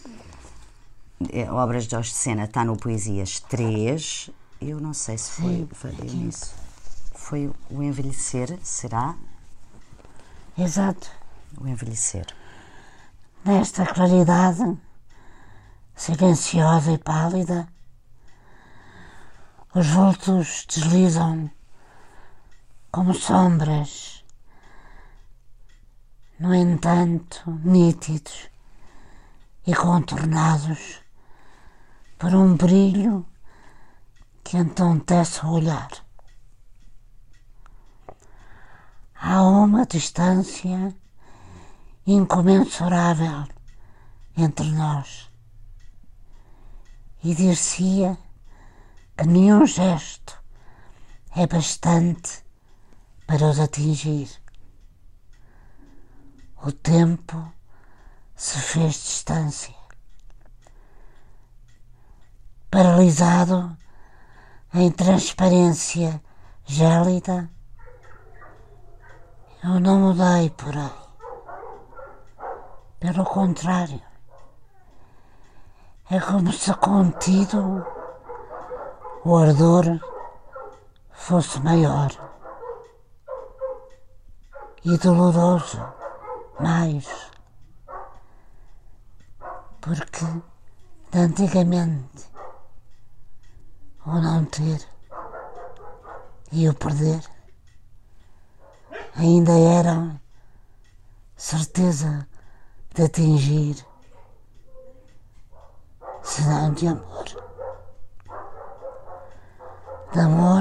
Obras de Jorge de Sena, está no Poesias 3. Eu não sei se foi Eunice. Foi o Envelhecer, será? Exato. O Envelhecer. Nesta claridade, silenciosa e pálida, os vultos deslizam como sombras, no entanto, nítidos e contornados por um brilho que entontece o olhar. Há uma distância incomensurável entre nós e dir-se-ia que nenhum gesto é bastante para os atingir. O tempo se fez distância. Paralisado em transparência gélida, eu não mudei, porém. Pelo contrário, é como se contido o ardor fosse maior e doloroso mais, porque de antigamente o não ter e o perder ainda eram certeza de atingir, senão de amor. De amor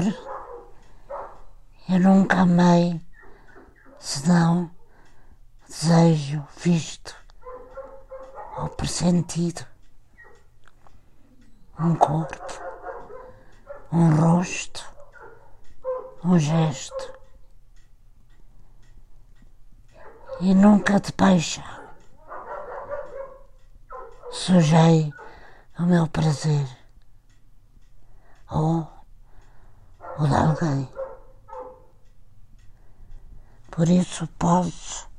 eu nunca amei, senão desejo visto ou pressentido. Um corpo, um rosto, um gesto. e nunca de paixão sujei o meu prazer ou o de alguém. Por isso posso,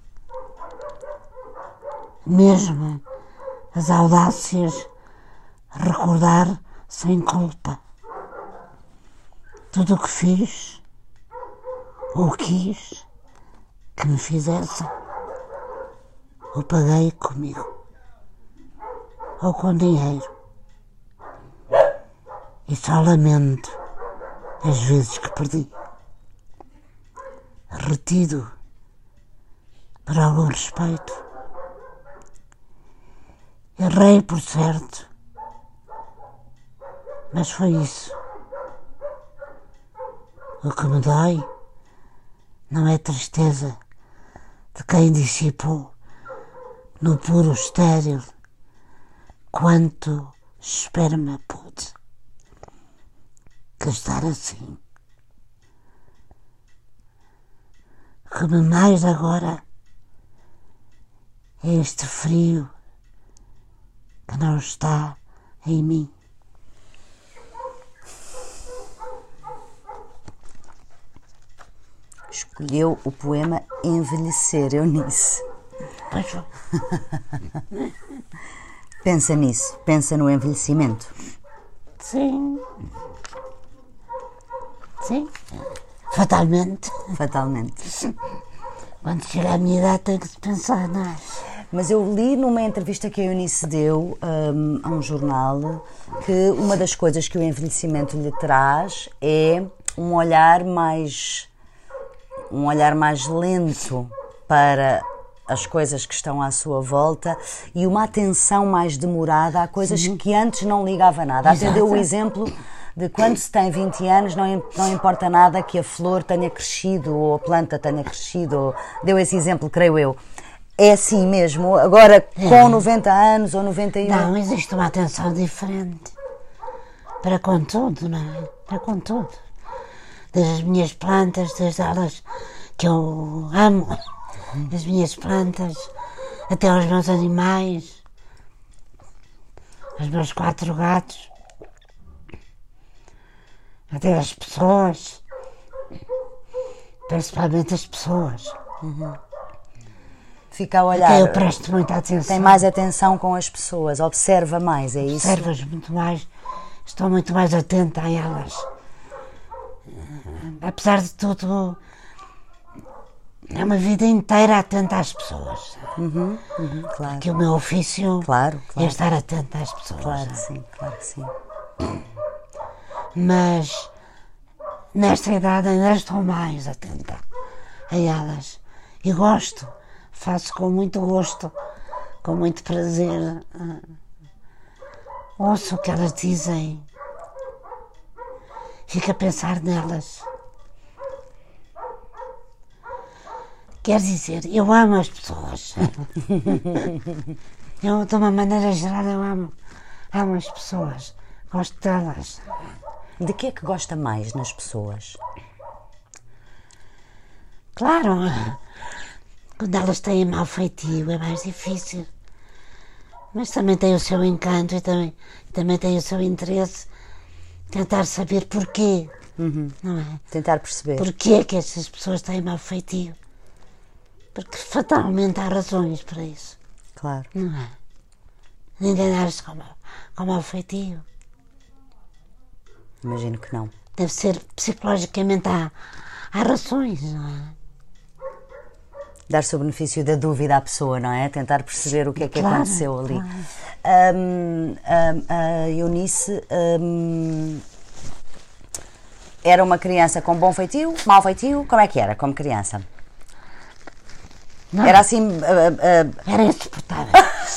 mesmo as audácias, recordar sem culpa tudo o que fiz ou quis que me fizessem, ou paguei comigo, ou com dinheiro. E só lamento as vezes que perdi, retido por algum respeito. Errei, por certo, mas foi isso. O que me dói não é tristeza de quem dissipou no puro estéril quanto esperma pude gastar assim. O que me mais agora é este frio que não está em mim. Escolheu o poema Envelhecer, Eunice. Pois foi. Pensa nisso, pensa no envelhecimento. Sim. Sim. Fatalmente. Fatalmente. Quando chega a minha idade tenho que pensar, não é? Mas eu li numa entrevista que a Eunice deu a um jornal que uma das coisas que o envelhecimento lhe traz é um olhar mais lento para as coisas que estão à sua volta e uma atenção mais demorada a coisas que antes não ligava nada. Até deu o exemplo de quando se tem 20 anos não importa nada que a flor tenha crescido ou a planta tenha crescido. Ou... Deu esse exemplo, creio eu. É assim mesmo? Agora com 90 anos ou 91? Não, existe uma atenção diferente. Para com tudo, não é? Para com tudo. Desde as minhas plantas, desde elas que eu amo, as minhas plantas, até aos meus animais, aos meus 4 gatos, até as pessoas, principalmente as pessoas. Fica a olhar. Até eu presto muita atenção. Tem mais atenção com as pessoas, observa mais, é isso? Observo-as muito mais, estou muito mais atenta a elas. Apesar de tudo, é uma vida inteira atenta às pessoas. Claro. Que o meu ofício Claro. é estar atenta às pessoas. Claro que sim. Mas nesta idade ainda estou mais atenta a elas. E gosto, faço com muito gosto, com muito prazer. Ouço o que elas dizem, fico a pensar nelas. Quer dizer, eu amo as pessoas. Eu, de uma maneira geral, eu amo as pessoas. Gosto delas. De que é que gosta mais nas pessoas? Claro, quando elas têm mau feitio é mais difícil. Mas também tem o seu encanto e também tem o seu interesse. Tentar saber porquê. Não é? Tentar perceber. Porquê é que essas pessoas têm mau feitio? Porque fatalmente há razões para isso. Claro. Não é? Ninguém nasce com mau feitio. Imagino que não. Deve ser psicologicamente há razões, não é? Dar-se o benefício da dúvida à pessoa, não é? Tentar perceber o que é que Claro, aconteceu ali. claro. A Eunice era uma criança com bom feitio, mau feitio? Como é que era como criança? Não, Era assim... era insuportável.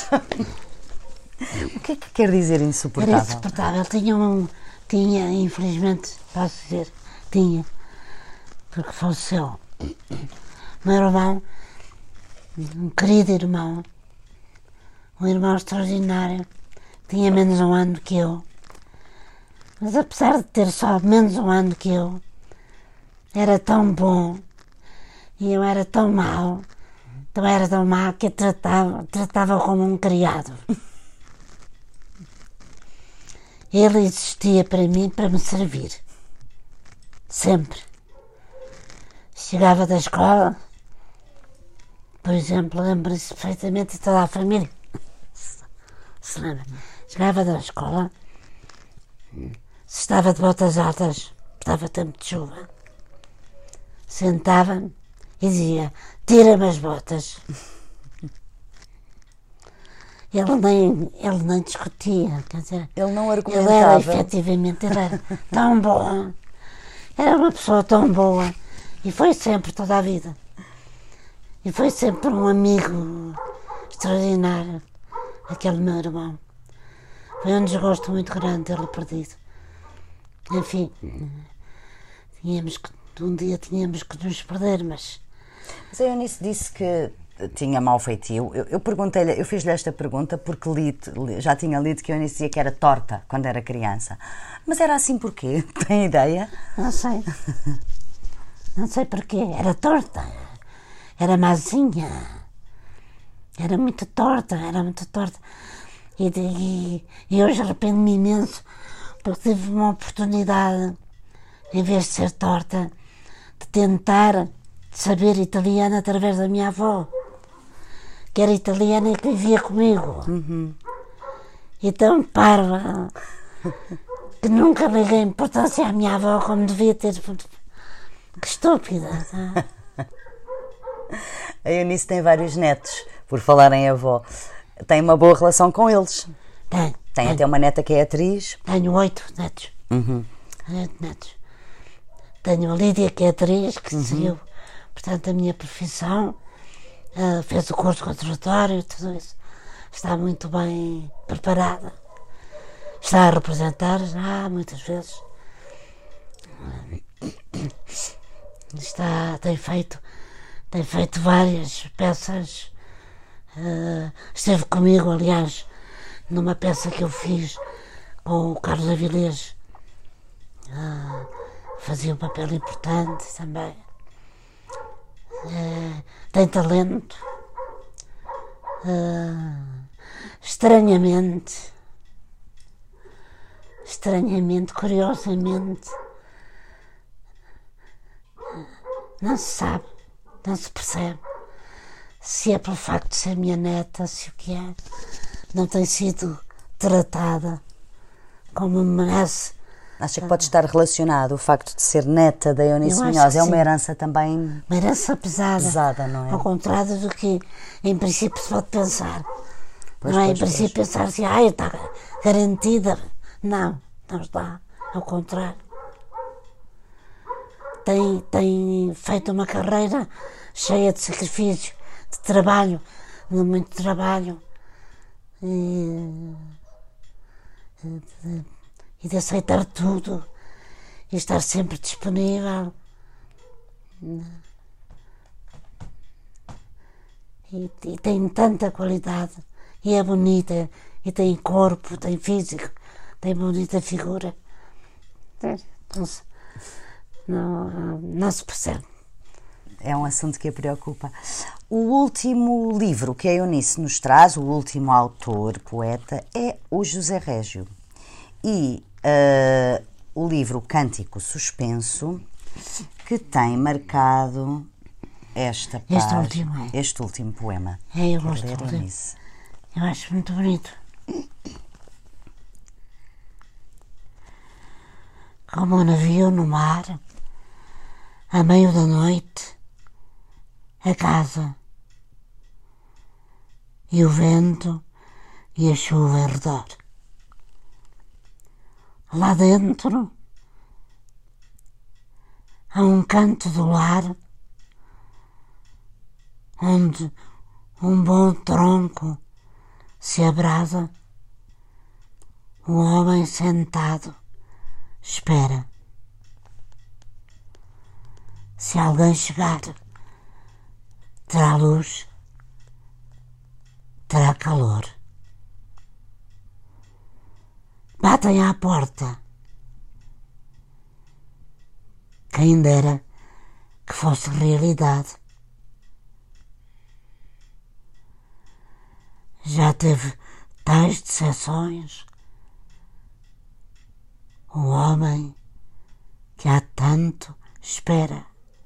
O que é que quer dizer Era insuportável? insuportável. Tinha, infelizmente, posso dizer, porque faleceu. Meu irmão, um querido irmão, um irmão extraordinário, tinha menos um ano que eu. Mas apesar de ter só menos um ano que eu, era tão bom e eu era tão mau também era tão má que tratava como um criado. Ele existia para mim para me servir. Sempre. Chegava da escola, por exemplo, lembro-se perfeitamente de toda a família. Se lembra? Chegava da escola, se estava de botas altas, estava tempo de chuva, sentava-me e dizia: tira-me as botas. Ele nem discutia, quer dizer, Ele não argumentava. Ele era, efetivamente, ele era tão bom, era uma pessoa tão boa, e foi sempre, toda a vida. E foi sempre um amigo extraordinário, aquele meu irmão. Foi um desgosto muito grande tê-lo perdido. Enfim, um dia tínhamos que nos perder, mas... Mas a Eunice disse que tinha mau feitio. Eu perguntei-lhe, eu fiz-lhe esta pergunta porque já tinha lido que a Eunice dizia que era torta quando era criança. Mas era assim porquê? Tem ideia? Não sei. Não sei porquê. Era torta. Era mazinha. Era muito torta. E hoje arrependo-me imenso porque tive uma oportunidade, em vez de ser torta, de tentar saber italiano através da minha avó, que era italiana e que vivia comigo. E tão parva que nunca liguei importância à minha avó como devia ter. Que estúpida. A Eunice tem vários netos, por falar em avó. Tem uma boa relação com eles. Tem até uma neta que é atriz. Tenho 8 netos. 8 netos. Tenho a Lídia, que é atriz, que seguiu, portanto, a minha profissão, fez o curso conservatório, tudo isso. Está muito bem preparada. Está a representar já muitas vezes. Tem feito várias peças. Esteve comigo, aliás, numa peça que eu fiz com o Carlos Avilés. Fazia um papel importante também. Tem talento. Estranhamente, curiosamente, não se sabe, não se percebe se é pelo facto de ser minha neta, se o que é, não tem sido tratada como merece. Acha que pode estar relacionado o facto de ser neta da Eunice Munhoz? É uma herança também... Uma herança pesada, não é? Ao contrário do que em princípio se pode pensar. Em princípio pensar assim, está garantida. Não está, ao contrário. Tem feito uma carreira cheia de sacrifício, de trabalho, de muito trabalho. E de aceitar tudo e estar sempre disponível. E tem tanta qualidade, e é bonita, e tem corpo, tem físico, tem bonita figura. Não se percebe. É um assunto que a preocupa. O último livro que a Eunice nos traz, o último autor, poeta, é o José Régio. E o livro Cântico Suspenso, que tem marcado este último poema. Eu gosto de ler. Eu acho muito bonito. Como um navio no mar, à meio da noite, a casa, e o vento e a chuva em redor. Lá dentro há um canto do lar onde um bom tronco se abrasa, um homem sentado espera. Se alguém chegar, terá luz, terá calor. Batem à porta. Quem dera que fosse realidade. já teve tais decepções. Um homem que há tanto espera.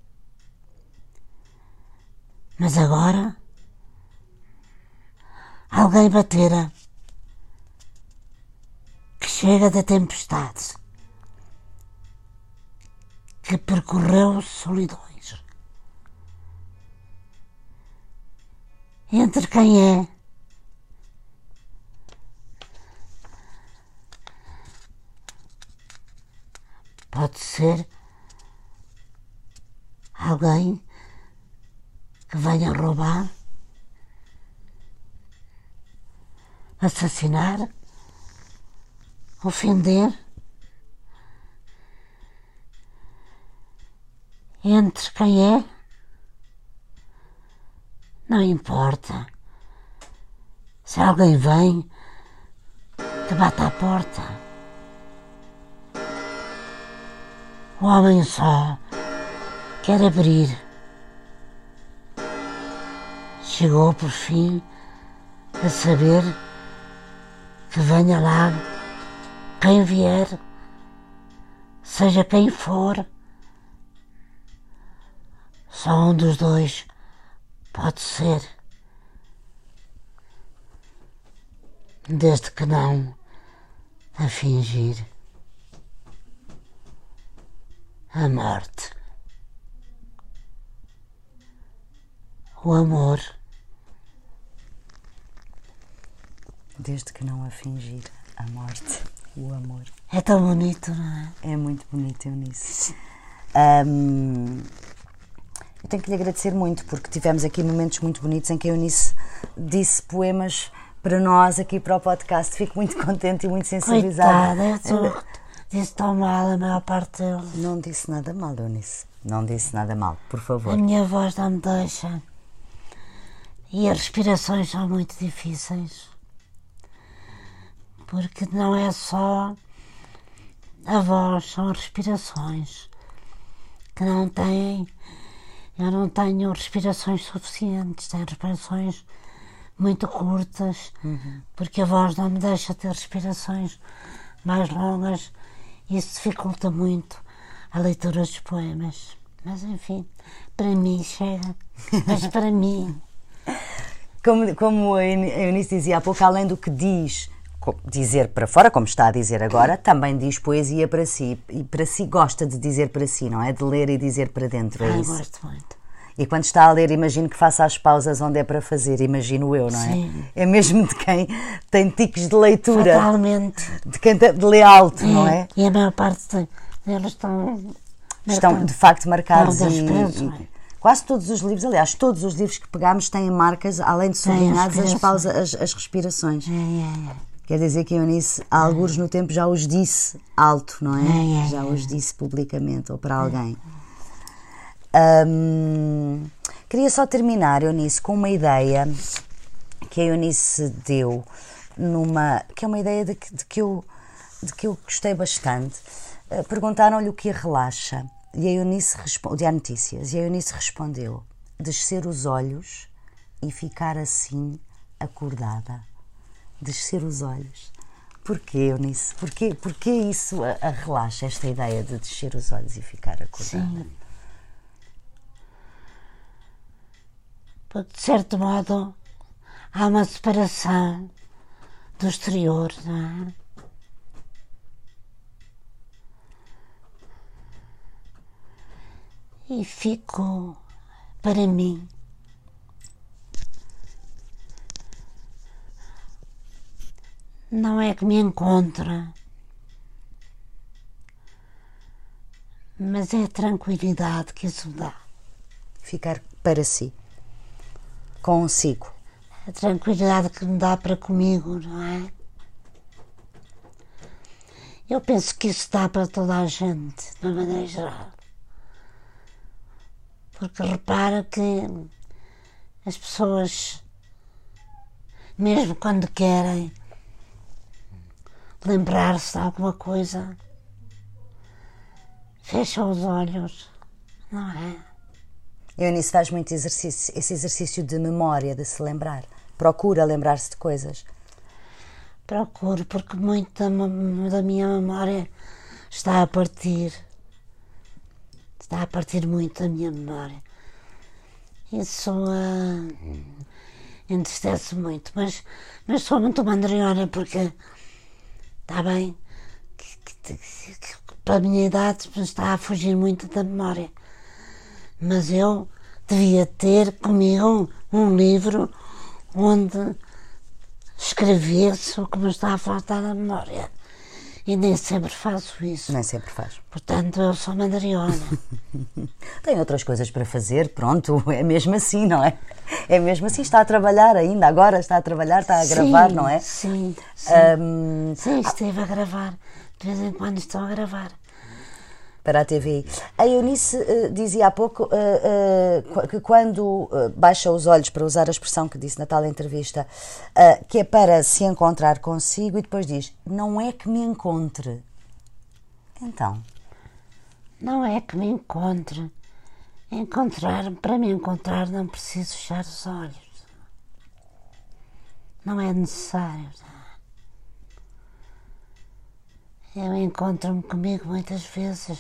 Mas agora alguém batera que chega da tempestade, que percorreu solidões. Entre quem é pode ser alguém que venha roubar, assassinar, ofender. Entre quem é, não importa. Se alguém vem, que bate à porta. O homem só quer abrir. Chegou por fim a saber que venha lá quem vier, seja quem for. Só um dos dois pode ser, desde que não a fingir. A morte. O amor. Desde que não a fingir. A morte. O amor. É tão bonito, não é? É muito bonito, Eunice. Eu tenho que lhe agradecer muito, porque tivemos aqui momentos muito bonitos em que a Eunice disse poemas para nós aqui para o podcast. Fico muito contente e muito sensibilizada. Coitada, disse tão mal a maior parte deles. Não disse nada mal, Eunice. Não disse nada mal, por favor. A minha voz não me deixa. E as respirações são muito difíceis. Porque não é só a voz, são as respirações que não têm. Eu não tenho respirações suficientes, tenho respirações muito curtas, porque a voz não me deixa ter respirações mais longas. Isso dificulta muito a leitura dos poemas. Mas enfim, para mim chega. Mas para mim. Como a Eunice dizia há pouco, além do que diz, dizer para fora, como está a dizer agora, também diz poesia para si. E para si gosta de dizer para si, não é? De ler e dizer para dentro, é isso? Gosto muito. E quando está a ler, imagino que faça as pausas onde é para fazer, imagino eu, não é? Sim. É mesmo de quem tem tiques de leitura. Fatalmente. De quem lê alto, não é? E a maior parte deles Estão de facto marcados Não, e quase todos os livros, aliás, todos os livros que pegámos têm marcas, além de sublinhados, as pausas, as respirações. Quer dizer que a Eunice, há algures no tempo, já os disse alto, não é? Já os disse publicamente ou para alguém. Queria só terminar, Eunice, com uma ideia que a Eunice deu, que é uma ideia de que eu gostei bastante. Perguntaram-lhe o que a relaxa, e a Eunice de Há Notícias, e a Eunice respondeu: descer os olhos e ficar assim acordada. Descer os olhos. Porquê, Eunice? Porquê isso a relaxa, esta ideia de descer os olhos e ficar acordada? Sim. Porque, de certo modo, há uma separação do exterior, não é? E fico, para mim, não é que me encontra, mas é a tranquilidade que isso dá. Ficar para si. Consigo. A tranquilidade que me dá para comigo, não é? Eu penso que isso dá para toda a gente, de uma maneira geral. Porque repara que as pessoas, mesmo quando querem lembrar-se de alguma coisa, fecham os olhos, não é? A Eunice faz muito exercício, esse exercício de memória, de se lembrar. procura lembrar-se de coisas? Procuro, porque muito da minha memória está a partir. Está a partir muito da minha memória. Isso entristece muito, mas sou muito mandriona, porque está bem que para a minha idade está a fugir muito da memória. Mas eu devia ter comigo um livro onde escrevesse o que me está a faltar na memória. E nem sempre faço isso. Nem sempre faz. Portanto, eu sou mandriona. Tem outras coisas para fazer, pronto, é mesmo assim, não é? É mesmo assim, está a trabalhar ainda, agora está a trabalhar, está a gravar, não é? Sim. Sim, estive a gravar. De vez em quando estou a gravar. Para a TVI. A Eunice dizia há pouco que quando baixa os olhos, para usar a expressão que disse na tal entrevista, que é para se encontrar consigo, e depois diz, não é que me encontre. Então? Não é que me encontre. Para me encontrar não preciso fechar os olhos. Não é necessário. Eu encontro-me comigo muitas vezes.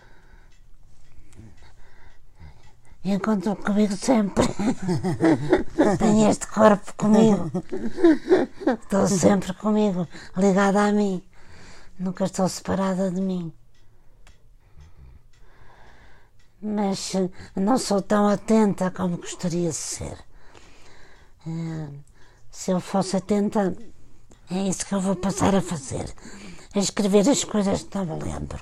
Encontro-me comigo sempre. Tenho este corpo comigo. Estou sempre comigo, ligada a mim. Nunca estou separada de mim. Mas não sou tão atenta como gostaria de ser. Se eu fosse atenta, é isso que eu vou passar a fazer. A escrever as coisas que não me lembro.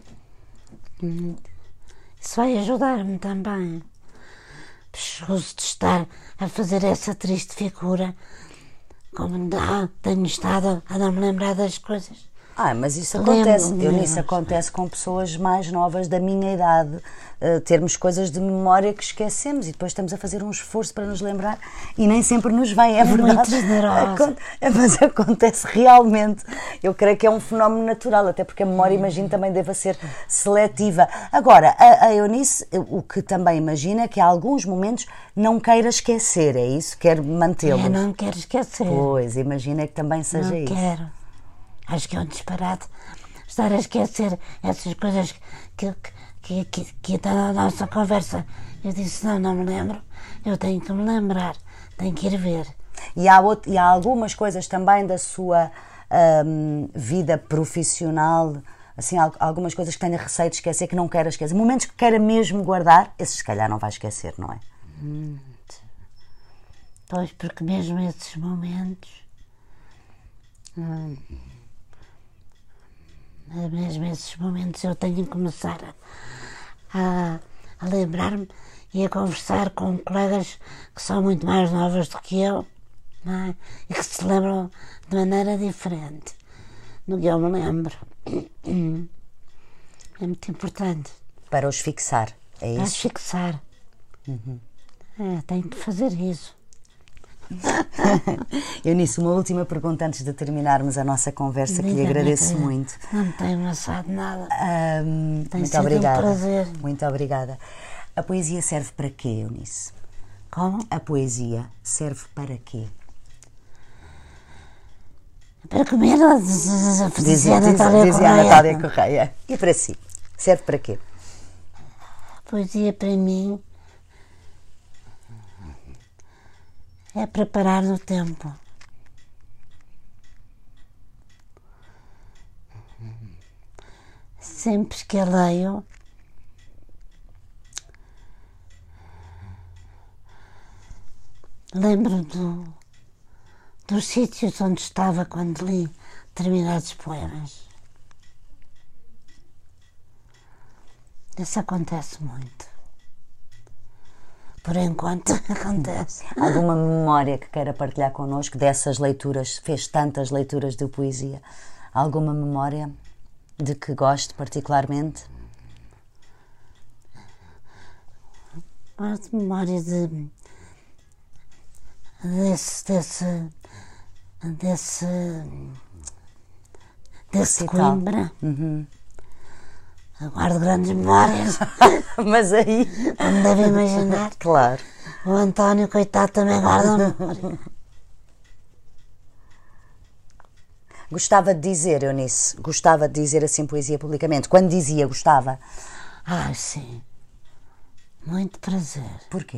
Isso vai ajudar-me também. Escuso de estar a fazer essa triste figura, como tenho estado a não me lembrar das coisas. Mas isso acontece. Isso acontece com pessoas mais novas da minha idade. Termos coisas de memória que esquecemos e depois estamos a fazer um esforço para nos lembrar e nem sempre nos vem, é verdade. Muito generosa. Mas acontece realmente. Eu creio que é um fenómeno natural, até porque a memória, imagino, também deva ser seletiva. Agora, a Eunice, o que também imagina é que há alguns momentos não queira esquecer, é isso? Quer mantê-los. Eu não quero esquecer. Pois, imagina que também seja isso. Não quero. Acho que é um disparate estar a esquecer essas coisas que está na nossa conversa. Eu disse, não me lembro, eu tenho que me lembrar, tenho que ir ver. E há algumas coisas também da sua vida profissional, assim, algumas coisas que tenha receio de esquecer, que não queira esquecer, momentos que queira mesmo guardar, esses se calhar não vai esquecer, não é? Pois, porque mesmo esses momentos... mesmo esses momentos eu tenho que começar a lembrar-me e a conversar com colegas que são muito mais novas do que eu, não é? E que se lembram de maneira diferente do que eu me lembro. É muito importante. Para os fixar, é isso? Para os fixar. Tenho que fazer isso. Eunice, uma última pergunta antes de terminarmos a nossa conversa, que lhe agradeço muito. Não me tenho amassado nada. Muito obrigada. Um prazer. Muito obrigada. A poesia serve para quê, Eunice? Como? A poesia serve para quê? Para comer, dizia a Natália Correia. E para si? Serve para quê? A poesia para mim é preparar o tempo. Sempre que a leio, lembro dos sítios onde estava quando li determinados poemas. Isso acontece muito. Por enquanto acontece. Alguma memória que queira partilhar connosco dessas leituras? Fez tantas leituras de poesia. Alguma memória de que goste particularmente? Gosto de memória desse Coimbra. Guardo grandes memórias. Mas aí... Não me deve imaginar. Claro. O António, coitado, também guarda memória. Gostava de dizer, Eunice, gostava de dizer assim poesia publicamente. Quando dizia, gostava. Sim. Muito prazer. Porquê?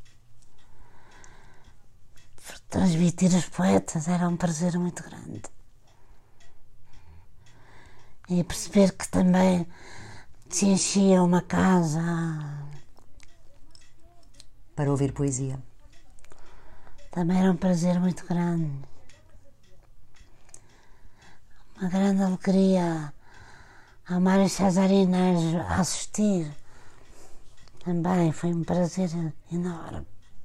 Transmitir os poetas era um prazer muito grande. E perceber que também se enchia uma casa. Para ouvir poesia. Também era um prazer muito grande. Uma grande alegria ao Mário Cesarino a assistir. Também foi um prazer enorme.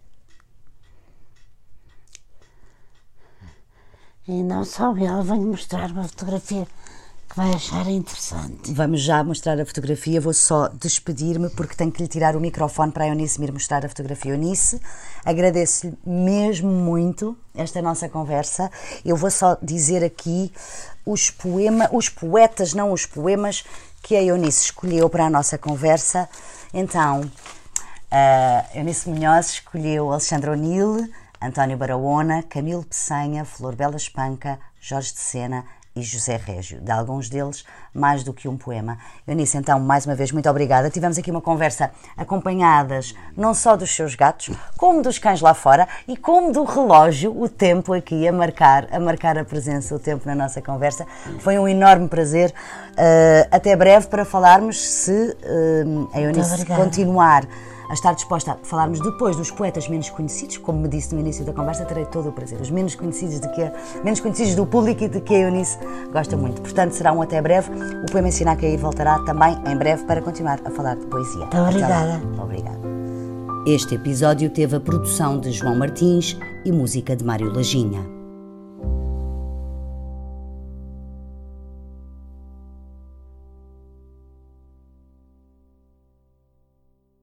E não só eu, venho mostrar uma fotografia que vai achar interessante. Vamos já mostrar a fotografia, vou só despedir-me porque tenho que lhe tirar o microfone para a Eunice me ir mostrar a fotografia. Eunice, agradeço-lhe mesmo muito esta nossa conversa. Eu vou só dizer aqui os poetas, não os poemas, que a Eunice escolheu para a nossa conversa. Então, a Eunice Munhoz escolheu Alexandre O'Neill, António Barahona, Camilo Peçanha, Flor Bela Espanca, Jorge de Sena e José Régio. De alguns deles, mais do que um poema. Eunice, então, mais uma vez, muito obrigada. Tivemos aqui uma conversa acompanhadas não só dos seus gatos, como dos cães lá fora e como do relógio, o tempo aqui a marcar a presença, o tempo na nossa conversa. Foi um enorme prazer. Até breve para falarmos, se a Eunice continuar a estar disposta a falarmos depois dos poetas menos conhecidos, como me disse no início da conversa, terei todo o prazer. Os menos conhecidos do público e de que a Eunice gosta muito. Portanto, será um até breve. O Poema Ensina a Cair voltará também em breve para continuar a falar de poesia. Muito obrigada. Obrigada. Este episódio teve a produção de João Martins e música de Mário Lajinha.